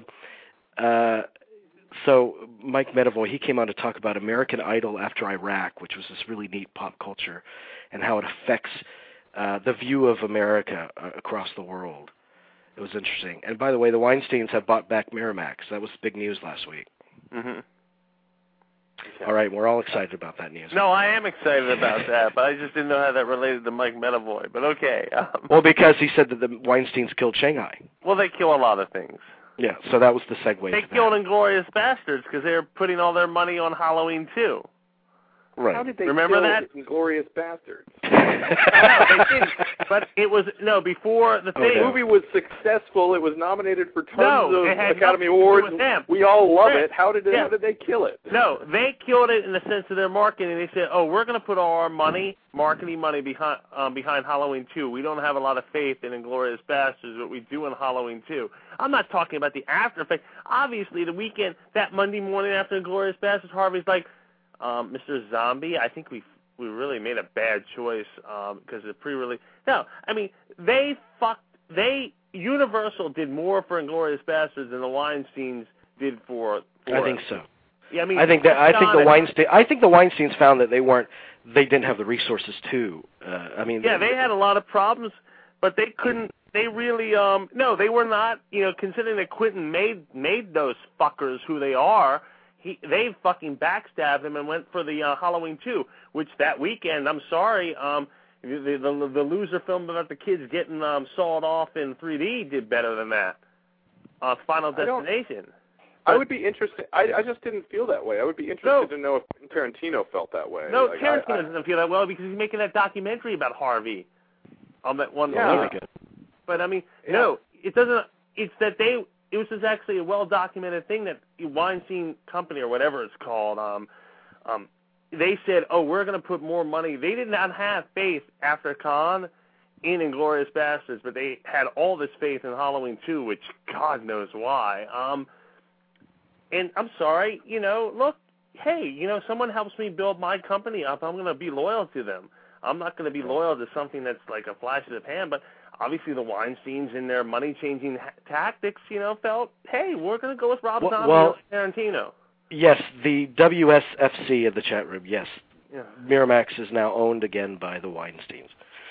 so Mike Medavoy, he came on to talk about American Idol after Iraq, which was this really neat pop culture, and how it affects the view of America across the world. It was interesting. And by the way, the Weinsteins have bought back Miramax. That was big news last week. Mm-hmm. All right, we're all excited about that news. No, I am excited about that, but I just didn't know how that related to Mike Medavoy. But okay. Well, because he said that the Weinsteins killed Shanghai. Well, they kill a lot of things. Yeah, so that was the segue. They killed Inglourious Bastards because they were putting all their money on Halloween 2. Right. How did they remember kill that? Inglourious Bastards? No, they didn't. But it was before the thing. The movie was successful. It was nominated for tons of had Academy nothing to do with Awards. them. We all love Yeah. it. How did they kill it? No, they killed it in the sense of their marketing. They said, "Oh, we're going to put all our marketing money behind Halloween 2. We don't have a lot of faith in Inglourious Bastards, but we do in Halloween 2." I'm not talking about the after effect. Obviously, the weekend, that Monday morning after Inglourious Bastards, Harvey's like, Mr. Zombie, I think we really made a bad choice because of the pre-release. No, I mean, Universal did more for Inglourious Bastards than the Weinsteins did for I think so. Yeah, I mean, I think the Weinsteins found that they didn't have the resources to. They had a lot of problems, but they couldn't. They really no, they were not. You know, considering that Quentin made those fuckers who they are. They fucking backstabbed him and went for the Halloween 2, which that weekend, I'm sorry, the loser film about the kids getting sawed off in 3D did better than that. Final Destination. I would be interested. I just didn't feel that way. I would be interested to know if Tarantino felt that way. No, Tarantino doesn't feel that well because he's making that documentary about Harvey. That one. Really good. But I mean, no, it doesn't. It's that it was just actually a well-documented thing that Weinstein Company or whatever it's called, they said, oh, we're going to put more money. They did not have faith after Cannes in Inglourious Bastards, but they had all this faith in Halloween 2, which God knows why. And I'm sorry, look, hey, someone helps me build my company up, I'm going to be loyal to them. I'm not going to be loyal to something that's like a flash of the pan, but obviously the Weinsteins in their money-changing tactics, felt, hey, we're going to go with Rob Zombie and Tarantino. Yes, the WSFC of the chat room, yes. Yeah. Miramax is now owned again by the Weinsteins.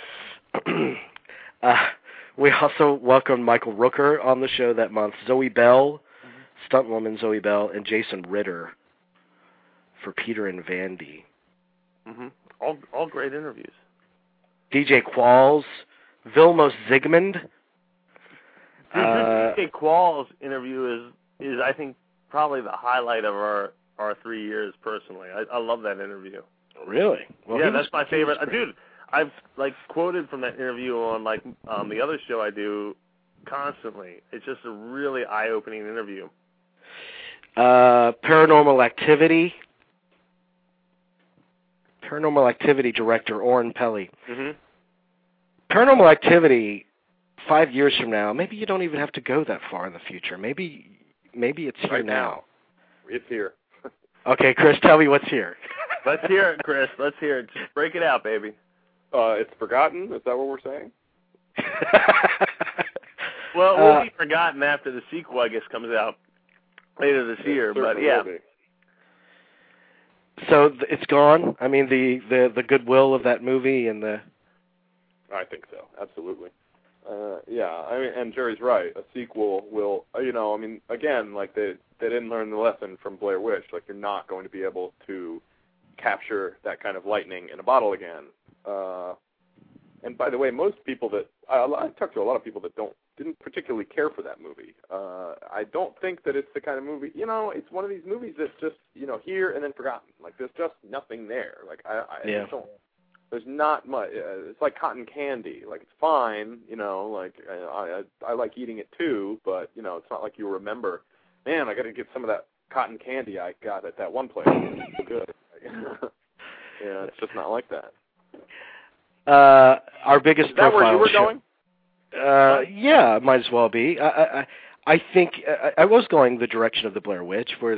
We also welcomed Michael Rooker on the show that month, Zoe Bell, stuntwoman Zoe Bell, and Jason Ritter for Peter and Vandy. Mm-hmm. All great interviews. DJ Qualls, Vilmos Zsigmond. DJ Qualls' interview is I think probably the highlight of our 3 years personally. I love that interview. Really? Well, yeah, that's my favorite. Dude, I've quoted from that interview on the other show I do constantly. It's just a really eye-opening interview. Paranormal Activity director Oren Peli. Mm-hmm. Paranormal Activity, 5 years from now, maybe you don't even have to go that far in the future. Maybe it's here right now. It's here. Okay, Chris, tell me what's here. Let's hear it, Chris. Let's hear it. Just break it out, baby. It's forgotten? Is that what we're saying? Well, it will be forgotten after the sequel, I guess, comes out later this year. But yeah. So it's gone? I mean, the goodwill of that movie and the... I think so, absolutely. Yeah, I mean, and Jerry's right. A sequel will, again, like they didn't learn the lesson from Blair Witch. Like, you're not going to be able to capture that kind of lightning in a bottle again. And by the way, most people that I've talked to a lot of people that didn't particularly care for that movie. I don't think that it's the kind of movie, it's one of these movies that's just, here and then forgotten. Like, there's just nothing there. Like, I just don't, there's not much. It's like cotton candy. Like, it's fine, like, I like eating it too, but, it's not like you remember, man, I got to get some of that cotton candy I got at that one place. It's so good. It's just not like that. Our biggest Is that profile where you were show. going? Yeah, might as well be. I think I was going the direction of the Blair Witch, where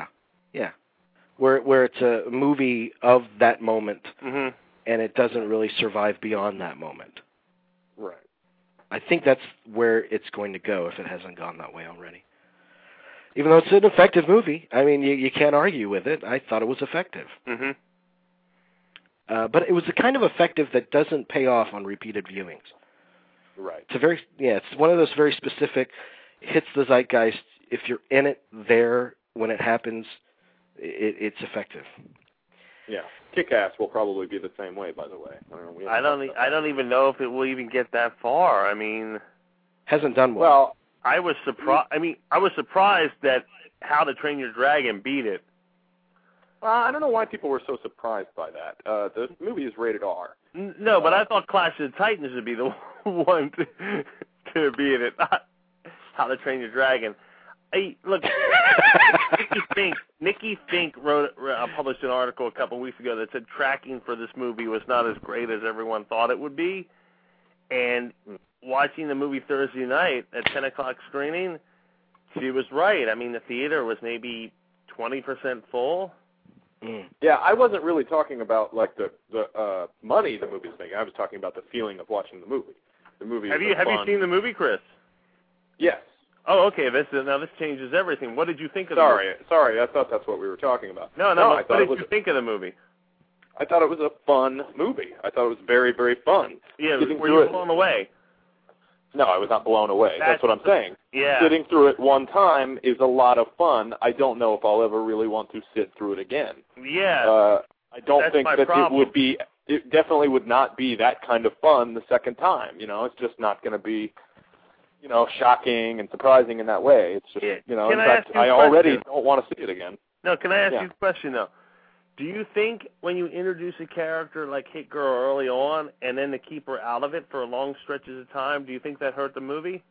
where it's a movie of that moment, and it doesn't really survive beyond that moment. Right. I think that's where it's going to go if it hasn't gone that way already. Even though it's an effective movie, I mean, you can't argue with it. I thought it was effective. But it was the kind of effective that doesn't pay off on repeated viewings. Right. It's one of those very specific, hits the zeitgeist. If you're in it there when it happens, it's effective. Yeah. Kick-Ass will probably be the same way, by the way. I don't even know if it will even get that far. I mean, hasn't done well. Well, I was surprised. I was surprised that How to Train Your Dragon beat it. I don't know why people were so surprised by that. The movie is rated R. No, but I thought Clash of the Titans would be the one to beat it. Not How to Train Your Dragon. Hey, look, Nikki Fink published an article a couple weeks ago that said tracking for this movie was not as great as everyone thought it would be. And watching the movie Thursday night at 10 o'clock screening, she was right. I mean, the theater was maybe 20% full. Yeah, I wasn't really talking about like the money the movie's making. I was talking about the feeling of watching the movie. The movie. Have you seen the movie, Chris? Yes. Oh, okay. This changes everything. What did you think of the movie? Sorry. I thought that's what we were talking about. No. What did you think of the movie? I thought it was a fun movie. I thought it was very, very fun. Yeah, were you blown away? No, I was not blown away. That's what I'm saying. Yeah. Sitting through it one time is a lot of fun. I don't know if I'll ever really want to sit through it again. Yeah. I don't think that problem. it would be. It definitely would not be that kind of fun the second time. It's just not going to be, shocking and surprising in that way. It's just, in fact, I already don't want to see it again. No, can I ask you a question though? Do you think when you introduce a character like Hit Girl early on and then to keep her out of it for long stretches of time, do you think that hurt the movie?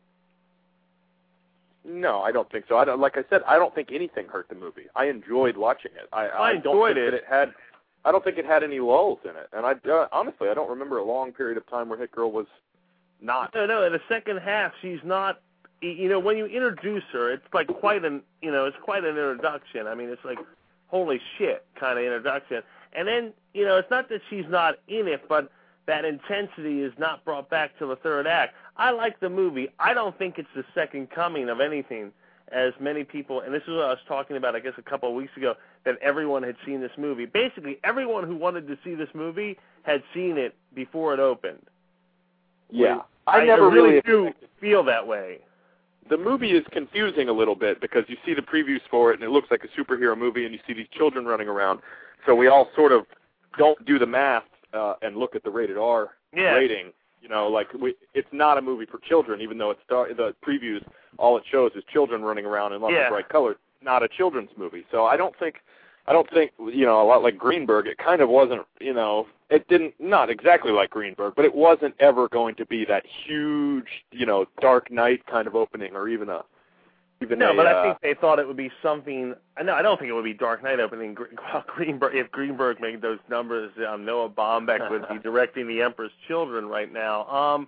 No, I don't think so. Like I said, I don't think anything hurt the movie. I enjoyed watching it. I enjoyed it. I don't think it had any lulls in it. And honestly, I don't remember a long period of time where Hit Girl was not. No. In the second half, she's not. When you introduce her, it's like quite an introduction. I mean, it's like, holy shit kind of introduction. And then, it's not that she's not in it, but that intensity is not brought back to the third act. I like the movie. I don't think it's the second coming of anything, as many people, and this is what I was talking about, I guess, a couple of weeks ago, that everyone had seen this movie. Basically, everyone who wanted to see this movie had seen it before it opened. Yeah. I never really do feel that way. The movie is confusing a little bit because you see the previews for it and it looks like a superhero movie and you see these children running around. So we all sort of don't do the math and look at the rated R rating. It's not a movie for children, even though the previews, all it shows is children running around in lots of bright colors. Not a children's movie. So I don't think, a lot like Greenberg, it kind of wasn't, it didn't, not exactly like Greenberg, but it wasn't ever going to be that huge, Dark Knight kind of opening or even a. But I think they thought it would be something. No, I don't think it would be Dark Knight opening. Greenberg, if Greenberg made those numbers, Noah Baumbach would be directing The Emperor's Children right now.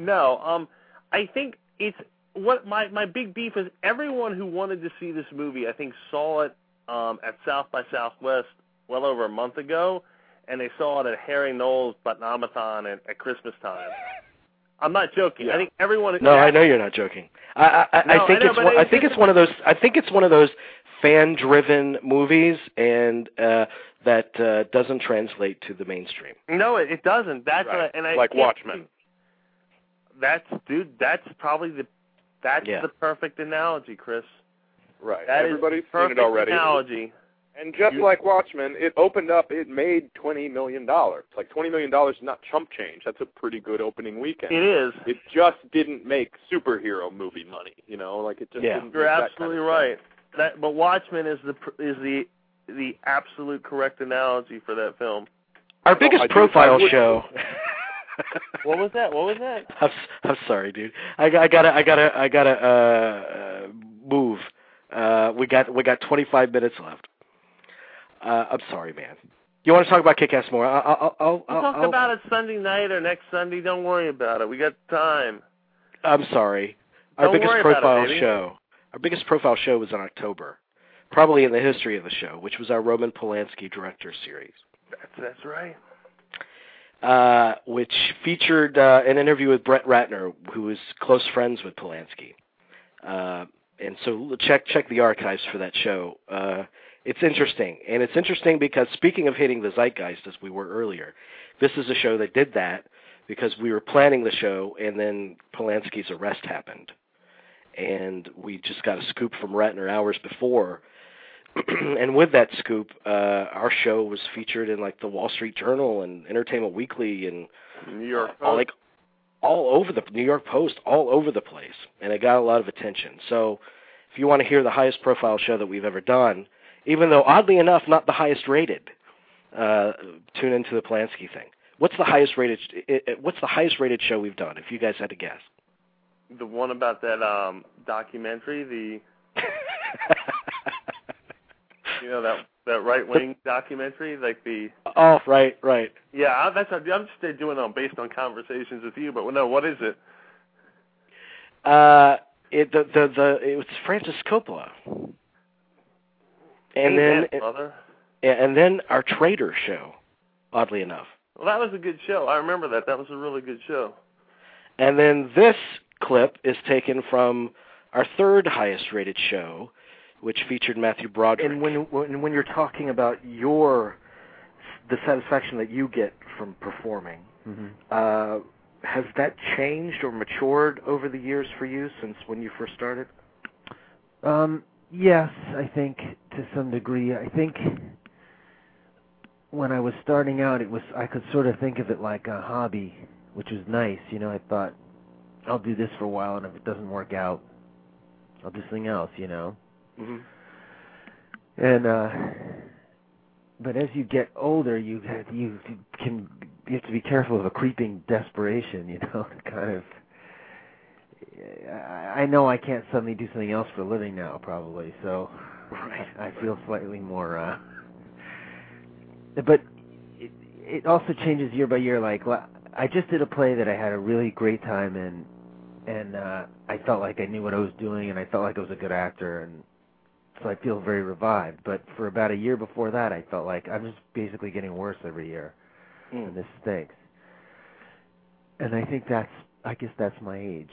I think it's what my big beef is. Everyone who wanted to see this movie, I think, saw it at South by Southwest well over a month ago, and they saw it at Harry Knowles' Button-A-Thon at Christmas time. I'm not joking. Yeah. I think everyone. No, I know you're not joking. I think it's one of those. I think it's one of those fan-driven movies, and that doesn't translate to the mainstream. No, it doesn't. That's right. Like Watchmen. That's probably the perfect analogy, Chris. Right. That Everybody's is perfect seen it already. Analogy. And just like Watchmen, it opened up, it made $20 million. Like, $20 million is not chump change. That's a pretty good opening weekend. It is. It just didn't make superhero movie money, you know? Like, it just didn't You're make that absolutely kind of right. But Watchmen is the absolute correct analogy for that film. Our biggest profile show. What was that? I'm sorry, dude. I gotta move. We got 25 minutes left. I'm sorry, man. You want to talk about Kick-Ass more? We'll talk about it Sunday night or next Sunday. Don't worry about it. We got time. I'm sorry. Our biggest profile show was in October, probably in the history of the show, which was our Roman Polanski director series. That's right. Which featured an interview with Brett Ratner, who is close friends with Polanski. And so check the archives for that show. It's interesting. And it's interesting because, speaking of hitting the zeitgeist, as we were earlier, this is a show that did that because we were planning the show and then Polanski's arrest happened. And we just got a scoop from Ratner hours before. And with that scoop, our show was featured in like the Wall Street Journal and Entertainment Weekly and New York Post. All over the New York Post, all over the place, and it got a lot of attention. So, if you want to hear the highest profile show that we've ever done, even though oddly enough not the highest rated, tune into the Polanski thing. What's the highest rated show we've done? If you guys had to guess. The one about that documentary, you know, that right-wing documentary, like the... Oh, right. Yeah, I'm just doing it based on conversations with you, but no, what is it? It was Francis Coppola. And then our Trader show, oddly enough. Well, that was a good show. I remember that. That was a really good show. And then this clip is taken from our third highest rated show, which featured Matthew Broderick. And when you're talking about the satisfaction that you get from performing, has that changed or matured over the years for you since when you first started? Yes, I think to some degree. I think when I was starting out, I could sort of think of it like a hobby, which was nice. You know, I thought I'll do this for a while, and if it doesn't work out, I'll do something else. You know. Mm-hmm. And but as you get older, you have to be careful of a creeping desperation. You know, kind of. I know I can't suddenly do something else for a living now, probably. So I feel slightly more. But it also changes year by year. Like I just did a play that I had a really great time in, and I felt like I knew what I was doing, and I felt like I was a good actor, and so I feel very revived. But for about a year before that, I felt like I'm just basically getting worse every year, and this stinks. And I think I guess that's my age.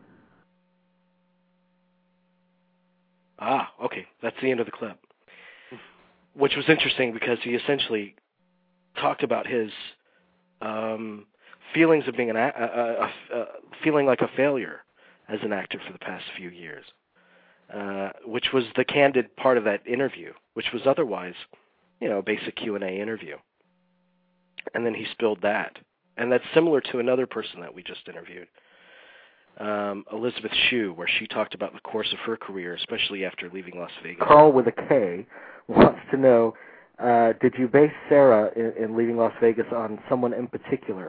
Ah, okay. That's the end of the clip. Which was interesting because he essentially talked about his feelings of being feeling like a failure as an actor for the past few years, which was the candid part of that interview, which was otherwise, you know, a basic Q&A interview. And then he spilled that. And that's similar to another person that we just interviewed, Elizabeth Shue, where she talked about the course of her career, especially after leaving Las Vegas. Carl with a K wants to know, did you base Sarah in leaving Las Vegas on someone in particular?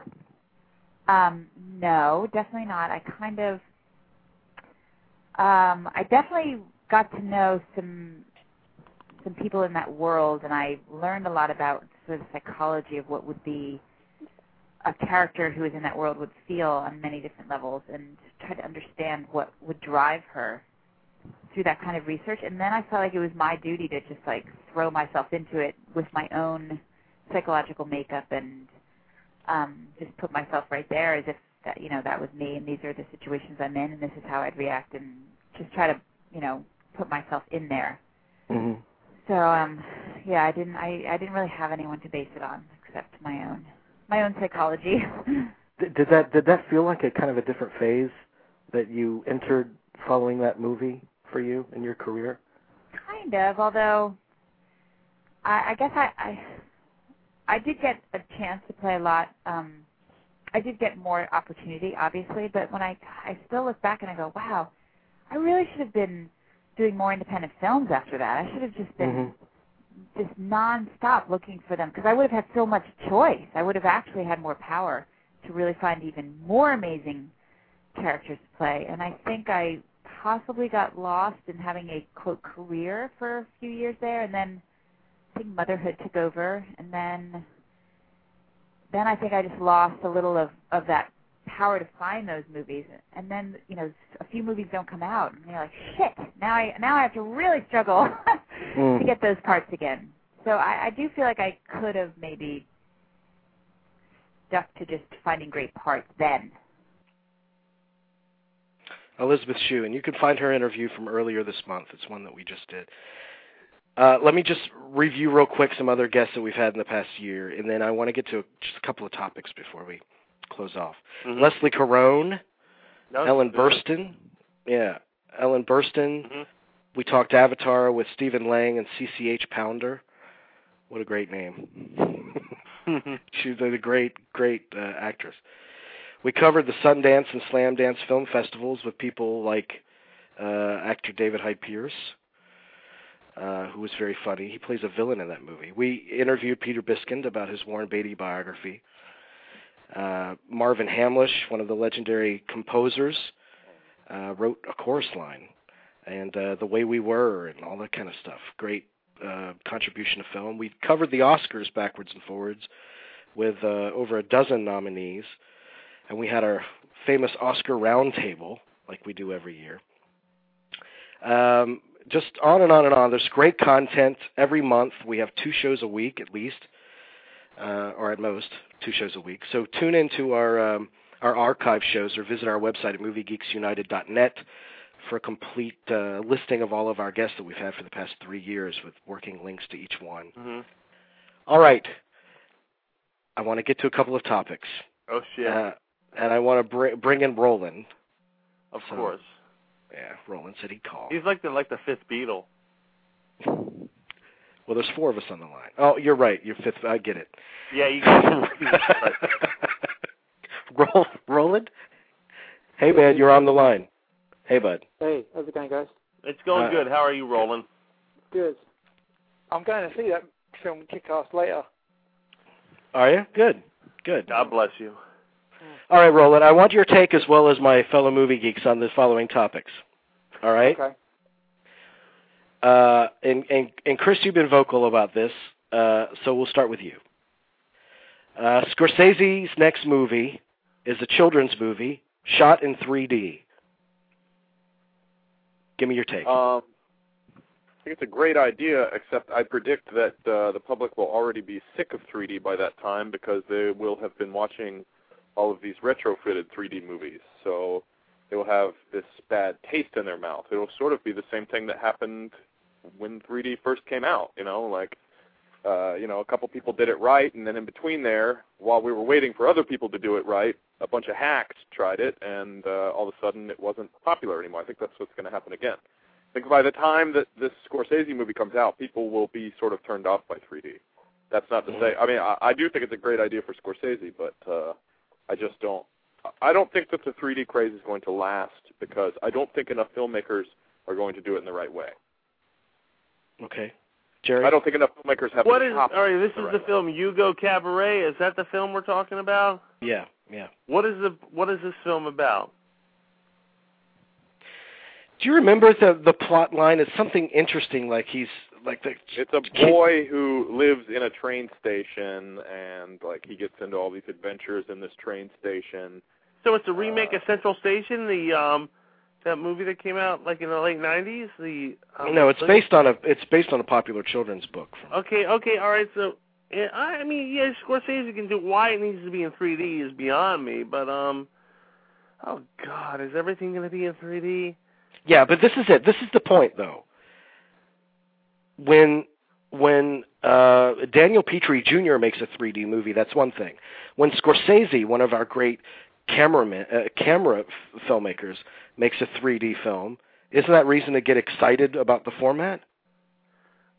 No, definitely not. I definitely got to know some people in that world, and I learned a lot about sort of psychology of what would be a character who is in that world would feel on many different levels, and try to understand what would drive her through that kind of research. And then I felt like it was my duty to just like throw myself into it with my own psychological makeup and just put myself right there as if that, you know, that was me and these are the situations I'm in and this is how I'd react, and just try to, you know, put myself in there. Mm-hmm. So yeah, I didn't really have anyone to base it on except my own psychology. Did that feel like a kind of a different phase that you entered following that movie for you in your career? Kind of, although I guess I did get a chance to play a lot. I did get more opportunity, obviously, but when I still look back and I go, wow, I really should have been doing more independent films after that. I should have just been just nonstop looking for them, because I would have had so much choice. I would have actually had more power to really find even more amazing characters to play. And I think I possibly got lost in having a, quote, career for a few years there, and then I think motherhood took over, and then I think I just lost a little of that power to find those movies. And then, you know, a few movies don't come out, and you're like, shit, now I have to really struggle to get those parts again. So I do feel like I could have maybe stuck to just finding great parts then. Elizabeth Shue, and you can find her interview from earlier this month. It's one that we just did. Let me just review real quick some other guests that we've had in the past year, and then I want to get to just a couple of topics before we close off. Leslie Caron, Ellen Burstyn. Yeah, Ellen Burstyn. We talked Avatar with Stephen Lang and CCH Pounder. What a great name. She's a great actress. We covered the Sundance and Slam Dance film festivals with people like actor David Hyde Pierce, who was very funny. He plays a villain in that movie. We interviewed Peter Biskind about his Warren Beatty biography. Marvin Hamlish, one of the legendary composers, wrote a chorus line, and The Way We Were and all that kind of stuff. Great contribution to film. We covered the Oscars backwards and forwards with over a dozen nominees, and we had our famous Oscar roundtable like we do every year. Just on and on and on. There's great content every month. We have 2 shows a week at least, or at most 2 shows a week. So tune into our archive shows or visit our website at moviegeeksunited.net for a complete listing of all of our guests that we've had for the past 3 years with working links to each one. All right. I want to get to a couple of topics. Oh, shit. And I want to bring in Roland. Of course. Yeah, Roland said he'd call. He's like the fifth Beatle. Well, there's 4 of us on the line. Oh, you're right. You're fifth. I get it. Yeah, you get it. Roland? Hey, man, you're on the line. Hey, bud. Hey, how's it going, guys? It's going good. How are you, Roland? Good. I'm going to see that film Kick-Ass later. Are you? Good. God bless you. All right, Roland, I want your take as well as my fellow movie geeks on the following topics. All right? Okay. And Chris, you've been vocal about this, so we'll start with you. Scorsese's next movie is a children's movie shot in 3D. Give me your take. I think it's a great idea, except I predict that the public will already be sick of 3D by that time because they will have been watching all of these retrofitted 3D movies. So they will have this bad taste in their mouth. It will sort of be the same thing that happened when 3D first came out, a couple people did it right, and then in between there, while we were waiting for other people to do it right, a bunch of hacks tried it, and all of a sudden it wasn't popular anymore. I think that's what's going to happen again. I think by the time that this Scorsese movie comes out, people will be sort of turned off by 3D. That's not to say, I do think it's a great idea for Scorsese, but I don't think that the 3D craze is going to last because I don't think enough filmmakers are going to do it in the right way. Okay. Jerry? I don't think enough filmmakers have All right, this is the film Hugo Cabaret. Is that the film we're talking about? Yeah. What is this film about? Do you remember the plot line? It's something interesting, like he's like the. It's a boy who lives in a train station, and he gets into all these adventures in this train station. So it's a remake of Central Station, that movie that came out in the late '90s. No, it's based on a popular children's book. Okay, all right. So Scorsese can do. Why it needs to be in 3D is beyond me. But oh God, is everything going to be in 3D? Yeah, but this is it. This is the point, though. When Daniel Petrie Jr. makes a 3D movie, that's one thing. When Scorsese, one of our great camera filmmakers, makes a 3D film, isn't that reason to get excited about the format?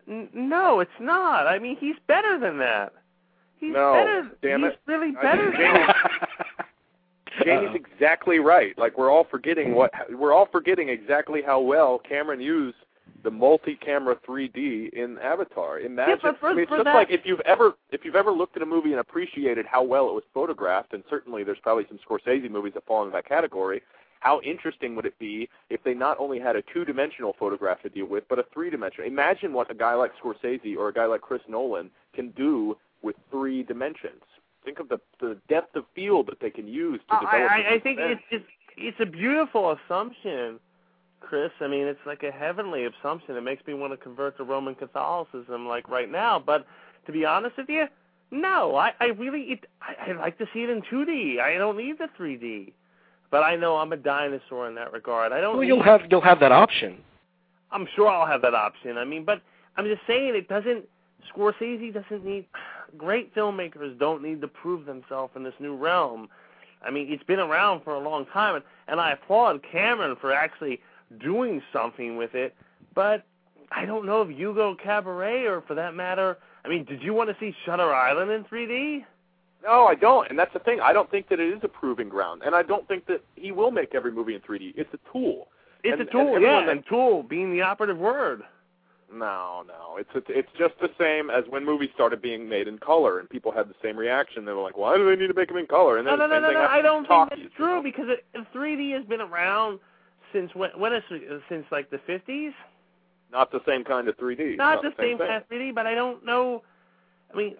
No, it's not. I mean, he's better than that. He's better. Damn it. He's really better than that. Jamie's exactly right. Like we're all forgetting exactly how well Cameron used the multi-camera 3D in Avatar. Imagine, it's just like if you've ever looked at a movie and appreciated how well it was photographed, and certainly there's probably some Scorsese movies that fall into that category. How interesting would it be if they not only had a two-dimensional photograph to deal with, but a three-dimensional? Imagine what a guy like Scorsese or a guy like Chris Nolan can do with 3 dimensions. Think of the depth of field that they can use to develop. I think it's a beautiful assumption, Chris. I mean, it's like a heavenly assumption. It makes me want to convert to Roman Catholicism like right now. But to be honest with you, no. I like to see it in 2D. I don't need the 3D. But I know I'm a dinosaur in that regard. I don't. Well, you'll have that option. I'm sure I'll have that option. I mean, but I'm just saying Scorsese doesn't need. Great filmmakers don't need to prove themselves in this new realm. I mean, it's been around for a long time, and I applaud Cameron for actually doing something with it. But I don't know if Hugo Cabaret, or for that matter, I mean, did you want to see Shutter Island in 3D? No, I don't, and that's the thing. I don't think that it is a proving ground, and I don't think that he will make every movie in 3D. It's a tool. It's a tool, and tool being the operative word. No, it's just the same as when movies started being made in color, and people had the same reaction. They were like, "Why do they need to make them in color?" And no. I don't think that's true because 3D has been around since since like the 50s. Not the same kind of 3D. Not the same kind of 3D, but I don't know. I mean,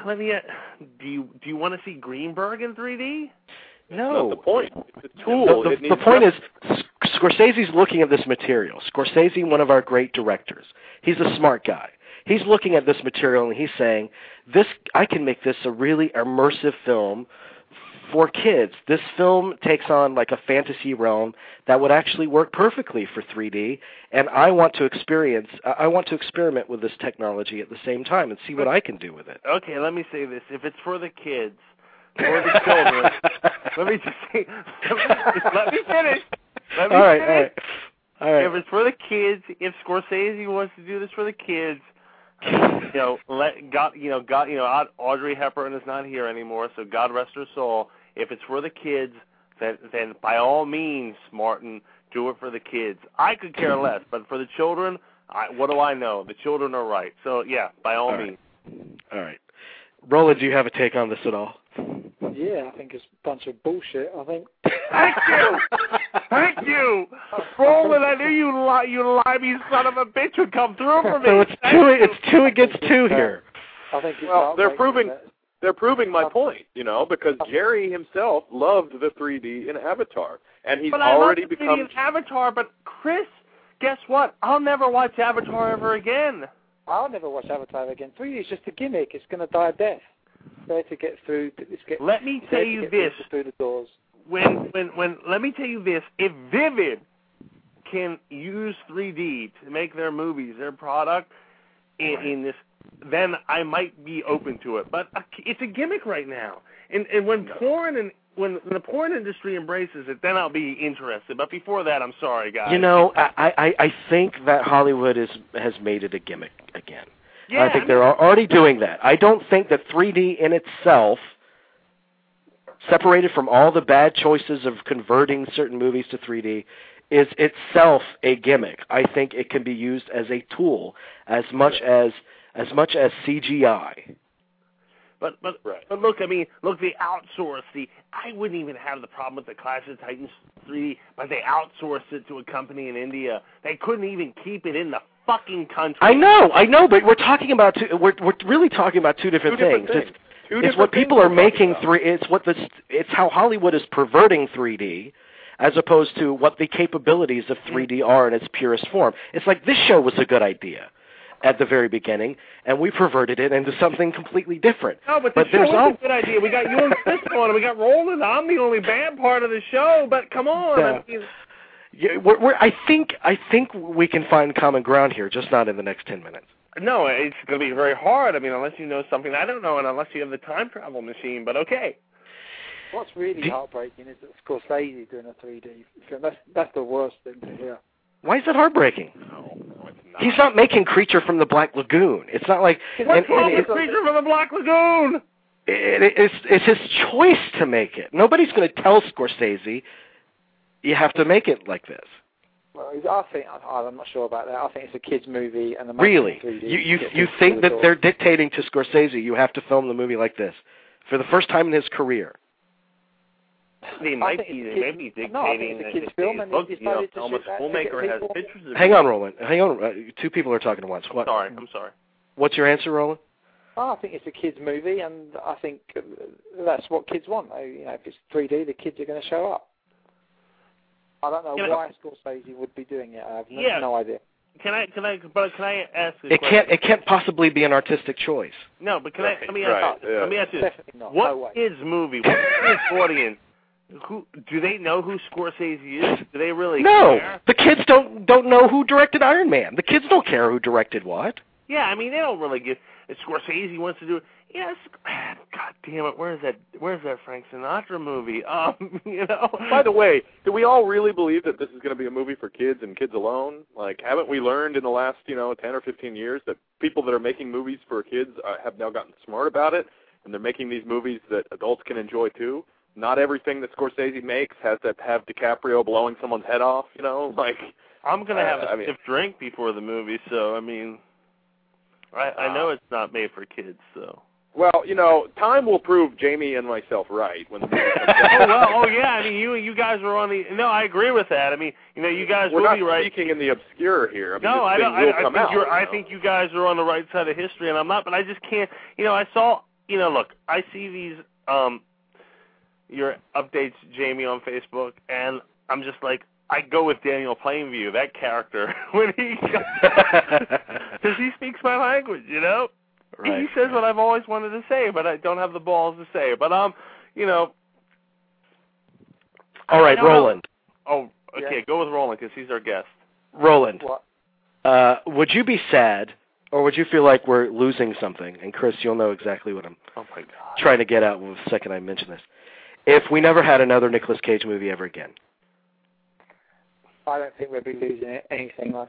do you want to see Greenberg in 3D? No. That's the point. It's a tool. The point is, Scorsese's looking at this material. Scorsese, one of our great directors. He's a smart guy. He's looking at this material and he's saying, I can make this a really immersive film for kids. This film takes on like a fantasy realm that would actually work perfectly for 3D, and I want to experiment with this technology at the same time and see what I can do with it. Okay, let me say this. If it's for the kids, or the children, let me just say, let me finish. All right. If it's for the kids, if Scorsese wants to do this for the kids, Audrey Hepburn is not here anymore, so God rest her soul. If it's for the kids, then by all means, Martin, do it for the kids. I could care less, but for the children, what do I know? The children are right. So, yeah, by all means. All right. Roland, do you have a take on this at all? Yeah, I think it's a bunch of bullshit. I think. Thank you, Roland. I knew you limey son of a bitch would come through for me. So it's two against two here. I think. They're proving my point, because Jerry himself loved the 3D in Avatar, and he's already become. I love the 3D in Avatar, but Chris, guess what? I'll never watch Avatar ever again. I'll never watch Avatar again. 3D is just a gimmick. It's going to die a death. There to get through. Let me tell you this. Through the doors. Let me tell you this. If Vivid can use 3D to make their movies, their product in this, then I might be open to it. But it's a gimmick right now. And when when the porn industry embraces it, then I'll be interested. But before that, I'm sorry, guys. I think that Hollywood has made it a gimmick again. Yeah, I think they're already doing that. I don't think that 3D in itself, separated from all the bad choices of converting certain movies to 3D, is itself a gimmick. I think it can be used as a tool as much as CGI. But look, they outsource I wouldn't even have the problem with the Clash of Titans 3D, but they outsourced it to a company in India. They couldn't even keep it in the fucking country. I know, but we're talking about we're really talking about two different things. It's what people are making it's how Hollywood is perverting 3D, as opposed to what the capabilities of 3D are in its purest form. It's like this show was a good idea at the very beginning, and we perverted it into something completely different. No, but the show was a good idea. We got you and Chris on, and we got Roland. I'm the only bad part of the show, but come on. I think we can find common ground here, just not in the next 10 minutes. No, it's going to be very hard. Unless you know something I don't know, and unless you have the time travel machine. But okay. What's really heartbreaking is that Scorsese doing a 3D film. That's the worst thing to hear. Why is that heartbreaking? No, it's He's not making Creature from the Black Lagoon. It's not like what's wrong with Creature from the Black Lagoon? It's his choice to make it. Nobody's going to tell Scorsese you have to make it like this. Well, I'm not sure about that. I think it's a kids' movie, and the really, you think that they're dictating to Scorsese you have to film the movie like this for the first time in his career? They might be dictating. No, I think it's a kids' film, and he decided to shoot that. Filmmaker has pictures of Hang on, Roland. Hang on. Two people are talking at once. What? I'm sorry. What's your answer, Roland? Oh, I think it's a kids' movie, and I think that's what kids want. If it's 3D, the kids are going to show up. I don't know why Scorsese would be doing it. I have no idea. Can I ask? It can't possibly be an artistic choice. No, but let me ask you this: what kids' movie? What kids' audience? Do they know who Scorsese is? Do they really care? The kids don't know who directed Iron Man. The kids don't care who directed what. Yeah, they don't really give. If Scorsese wants to do it, yes. God damn it, where's that Frank Sinatra movie? By the way, do we all really believe that this is going to be a movie for kids and kids alone? Like, haven't we learned in the last 10 or 15 years that people that are making movies for kids have now gotten smart about it, and they're making these movies that adults can enjoy too? Not everything that Scorsese makes has to have DiCaprio blowing someone's head off. I'm gonna have a stiff drink before the movie, so I know it's not made for kids, so. Well, time will prove Jamie and myself right when the movie comes out. Yeah. You guys were on the. No, I agree with that. You guys will be right. We're not speaking in the obscure here. I think you guys are on the right side of history, and I'm not. But I just can't. I saw. Look, I see these your updates, Jamie, on Facebook, and I'm just like. I go with Daniel Plainview, that character, when because he speaks my language, Right. He says what I've always wanted to say, but I don't have the balls to say it. But All right, Roland. Oh, okay, go with Roland because he's our guest. Roland. What? Would you be sad, or would you feel like we're losing something? And Chris, you'll know exactly what I'm trying to get at the second I mention this. If we never had another Nicolas Cage movie ever again. I don't think we'll be losing anything like.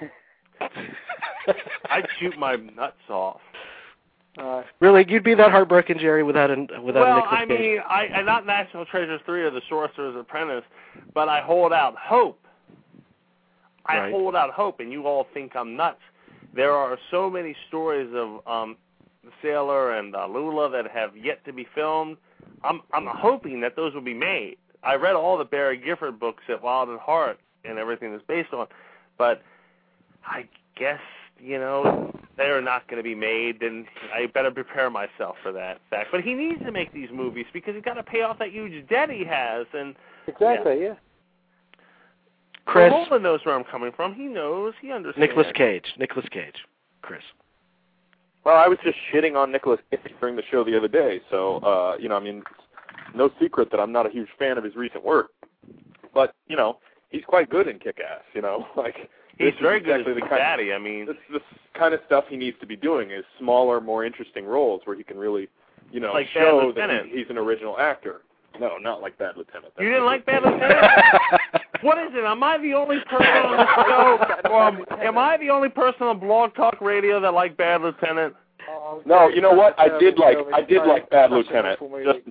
I'd shoot my nuts off. Really, you'd be that heartbroken, Jerry, without a Nicolas Cage? I not National Treasures 3 or The Sorcerer's Apprentice, but I hold out hope. I hold out hope, and you all think I'm nuts. There are so many stories of The Sailor and Lula that have yet to be filmed. I'm hoping that those will be made. I read all the Barry Gifford books at Wild at Heart and everything that's based on, but I guess, they're not going to be made, and I better prepare myself for that fact. But he needs to make these movies because he's got to pay off that huge debt he has. And exactly, yeah. Chris. Roland knows where I'm coming from. He knows. He understands. Nicolas Cage. Chris. Well, I was just shitting on Nicolas Cage during the show the other day, so, no secret that I'm not a huge fan of his recent work. But, he's quite good in Kick-Ass, He's very good as Daddy, This kind of stuff he needs to be doing is smaller, more interesting roles where he can really, show that he's an original actor. No, not like Bad Lieutenant. You didn't like Bad Lieutenant? What is it? Am I the only person on the show? Am I the only person on Blog Talk Radio that liked Bad Lieutenant? No, you know what? I did like Bad Lieutenant.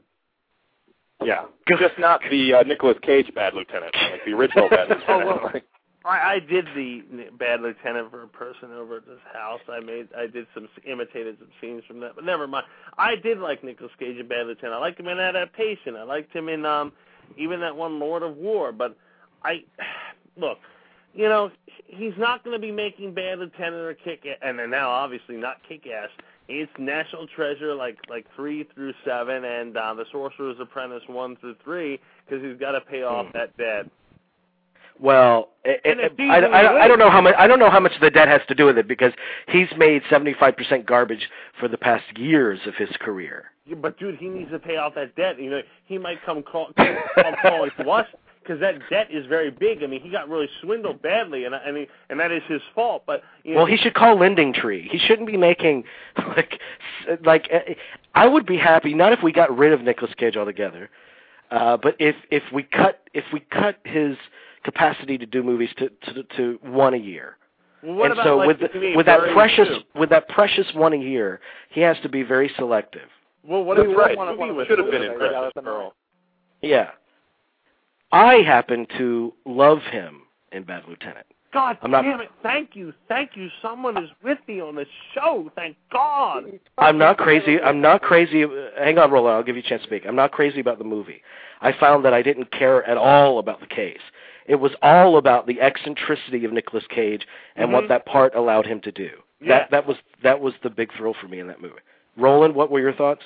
Just not the Nicolas Cage Bad Lieutenant, like the original Bad Lieutenant. I did the Bad Lieutenant for a person over at this house. I imitated some scenes from that, but never mind. I did like Nicolas Cage in Bad Lieutenant. I liked him in Adaptation. I liked him in even that one Lord of War. But look, he's not going to be making Bad Lieutenant or Kick-Ass, and then now obviously not Kick-Ass. It's National Treasure like 3 through 7, and The Sorcerer's Apprentice 1 through 3 because he's got to pay off that debt. Well, I don't know how much. I don't know how much the debt has to do with it because he's made 75% garbage for the past years of his career. Yeah, but dude, he needs to pay off that debt. He might come calling to us because that debt is very big. He got really swindled badly, and that is his fault. But well, he should call Tree. He shouldn't be making like. I would be happy not if we got rid of Nicolas Cage altogether, but if we cut his capacity to do movies to one a year. What and about, so like, with that precious one a year, he has to be very selective. Well, what That's do you right. want? Should have been in Precious Pearl. Yeah. I happen to love him in Bad Lieutenant. God damn it! Thank you. Someone is with me on the show. Thank God. I'm not crazy. Hang on, Roland. I'll give you a chance to speak. I'm not crazy about the movie. I found that I didn't care at all about the case. It was all about the eccentricity of Nicolas Cage and what that part allowed him to do. Yeah. That was the big thrill for me in that movie. Roland, what were your thoughts?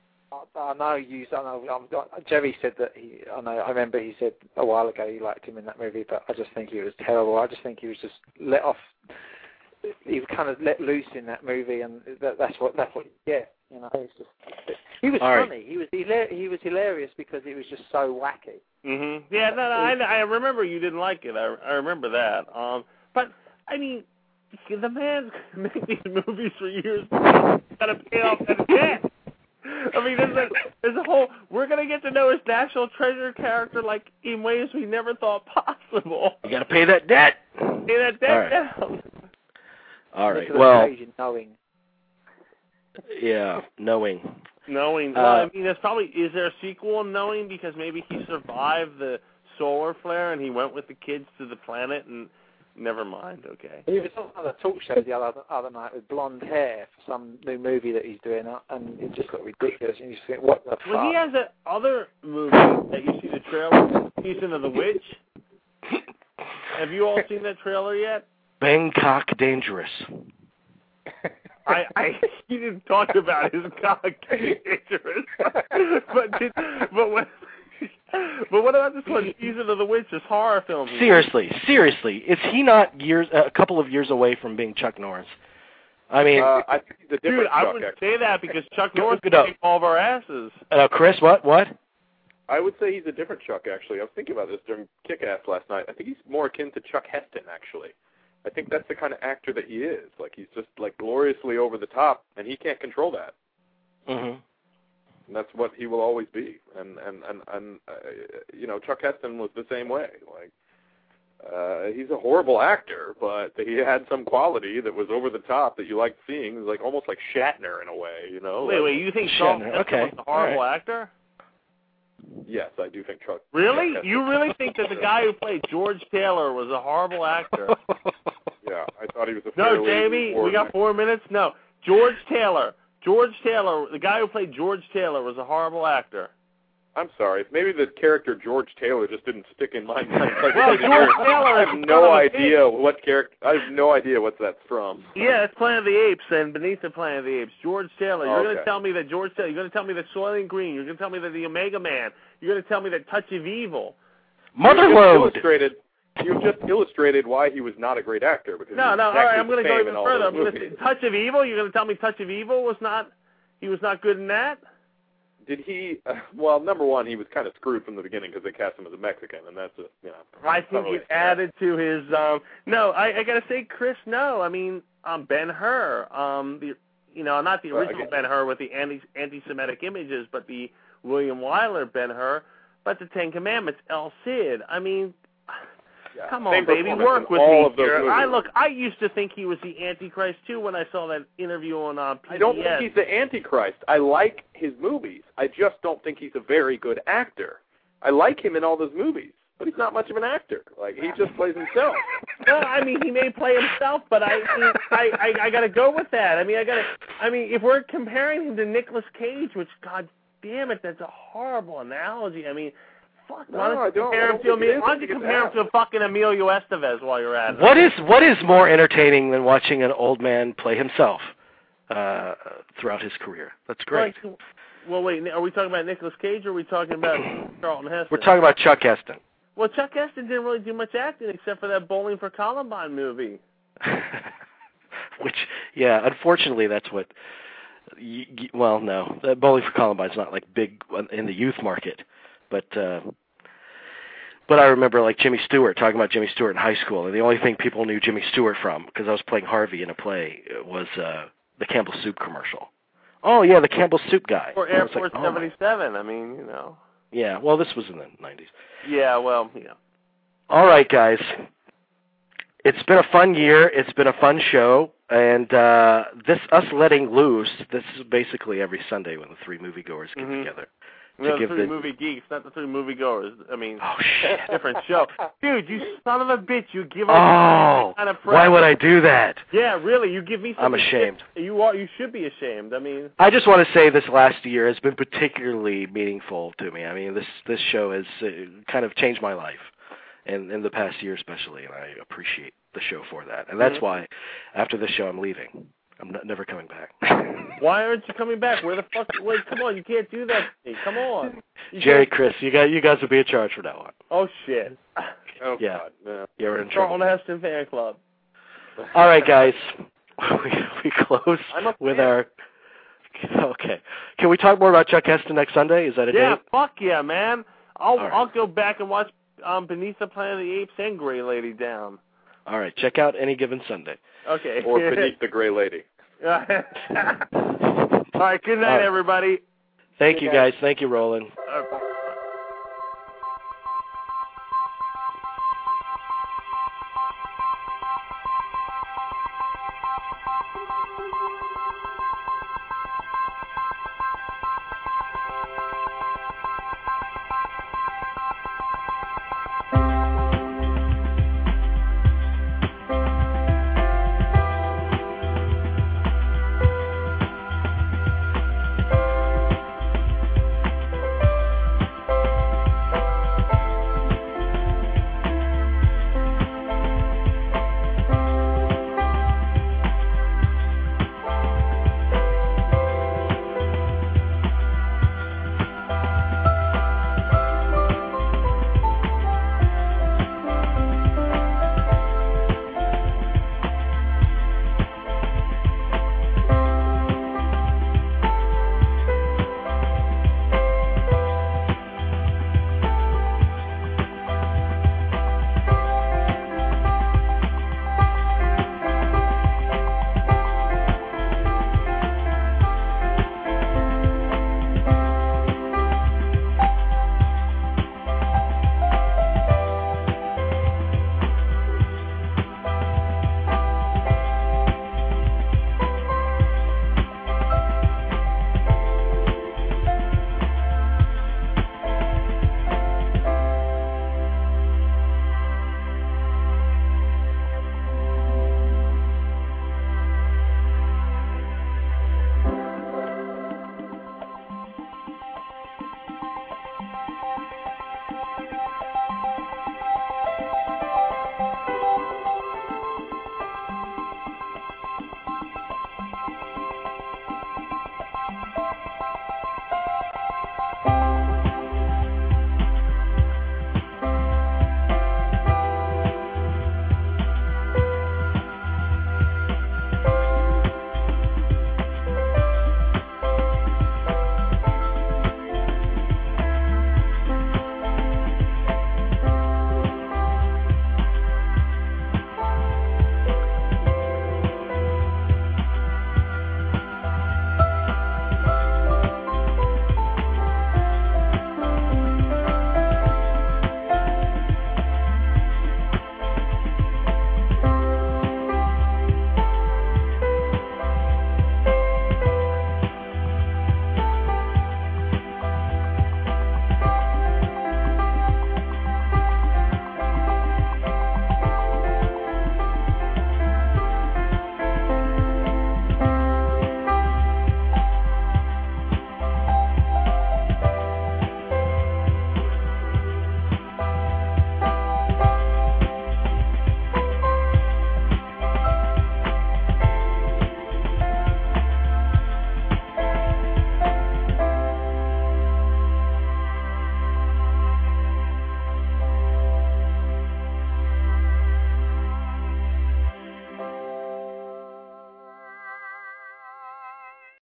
Jerry said that I remember he said a while ago he liked him in that movie, but I just think he was terrible. I just think he was just let off. He was kind of let loose in that movie, and that's what you get. You know, he was funny. Right. He was hilarious because he was just so wacky. Mm-hmm. Yeah, I remember you didn't like it. I remember that. But I mean, the man's made these movies for years. Got to pay off that debt. I mean, there's a whole. We're gonna get to know his National Treasure character like in ways we never thought possible. You got to pay that debt. Pay that debt down. All right. Knowing. Yeah, knowing. Well, I mean, is there a sequel on Knowing because maybe he survived the solar flare and he went with the kids to the planet and. Never mind, okay. He was on a talk show the other night with blonde hair for some new movie that he's doing, and it just got ridiculous. And you just think, what the fuck? Well, he has that other movie that you see the trailer, Season of the Witch. Have you all seen that trailer yet? Bangkok Dangerous. He didn't talk about his cock dangerous, but what about this one, Season of the Witch, this horror film? Seriously, is he not a couple of years away from being Chuck Norris? I mean, I think he's a different dude, I Chuck, wouldn't actually. say that because Chuck Norris would take all of our asses. Chris, what? I would say he's a different Chuck, actually. I was thinking about this during Kick-Ass last night. I think he's more akin to Chuck Heston, actually. I think that's the kind of actor that he is. Like, he's just, like, gloriously over the top, and he can't control that. Mm-hmm. And that's what he will always be. And you know, Chuck Heston was the same way. Like, he's a horrible actor, but he had some quality that was over the top that you liked seeing. It was like almost like Shatner in a way, you know. Wait, you think Chuck Heston was a horrible actor? Yes, I do think Chuck. Really? You really think that the guy who played George Taylor was a horrible actor? Yeah, I thought he was a No, Jamie, we got 4 minutes. No, George Taylor, the guy who played George Taylor was a horrible actor. I'm sorry. Maybe the character George Taylor just didn't stick in my mind. Well, George Taylor. I have no idea what character. I have no idea what that's from. Yeah, it's Planet of the Apes, and beneath the Planet of the Apes, George Taylor. You're going to tell me that George Taylor. You're going to tell me that Soylent Green. You're going to tell me that the Omega Man. You're going to tell me that Touch of Evil. Motherload. You just illustrated why he was not a great actor. Because No. All right, I'm going to go even further. I'm going to say Touch of Evil. You're going to tell me Touch of Evil was not. He was not good in that. Did he? Well, number one, he was kind of screwed from the beginning because they cast him as a Mexican, and that's I think it added to his. No, I gotta say, Chris. No, I mean Ben-Hur. Not the original Ben-Hur with the anti-Semitic images, but the William Wyler Ben-Hur. But the Ten Commandments, El Cid. I mean. Yeah, come on, baby, work with me here. I used to think he was the Antichrist, too, when I saw that interview on PBS. I don't think he's the Antichrist. I like his movies. I just don't think he's a very good actor. I like him in all those movies, but he's not much of an actor. Like, he just plays himself. Well, I mean, he may play himself, but I got to go with that. I mean, if we're comparing him to Nicolas Cage, which, God damn it, that's a horrible analogy. I mean... Fuck, why don't you compare him to fucking Emilio Estevez while you're at it? What is more entertaining than watching an old man play himself throughout his career? That's great. Well, wait, are we talking about Nicolas Cage or are we talking about Charlton Heston? We're talking about Chuck Heston. Well, Chuck Heston didn't really do much acting except for that Bowling for Columbine movie. Which, yeah, unfortunately, that's what... Well, no, Bowling for Columbine's not like big in the youth market. But I remember like Jimmy Stewart, talking about Jimmy Stewart in high school, and the only thing people knew Jimmy Stewart from, because I was playing Harvey in a play, was the Campbell Soup commercial. Oh, yeah, the Campbell Soup guy. Or Air Force 77, I mean, you know. Yeah, well, this was in the 90s. Yeah, well, yeah. All right, guys. It's been a fun year. It's been a fun show, and us letting loose. This is basically every Sunday when the three moviegoers get together. The three movie geeks, not the three moviegoers. I mean, different show. Dude, you son of a bitch! You give us kind of press. Why would I do that? Yeah, really, you give me. I'm ashamed. You should be ashamed. I mean, I just want to say this last year has been particularly meaningful to me. I mean, this show has kind of changed my life. In the past year especially, and I appreciate the show for that. And that's why, after this show, I'm leaving. I'm never coming back. Why aren't you coming back? Where the fuck? Wait, come on, you can't do that to me. Come on. Jerry, Chris, you guys will be in charge from now on. Oh, shit. Oh, yeah. God. No. You're in trouble. Charlton Heston fan club. All right, guys. We close with our... Okay. Can we talk more about Chuck Heston next Sunday? Is that a date? Yeah, fuck yeah, man. I'll go back and watch Beneath the Planet of the Apes and Grey Lady down. All right, check out Any Given Sunday. Okay. Or Beneath the Grey Lady. All right, good night, everybody. Thank you, guys. Thank you, Roland. Bye.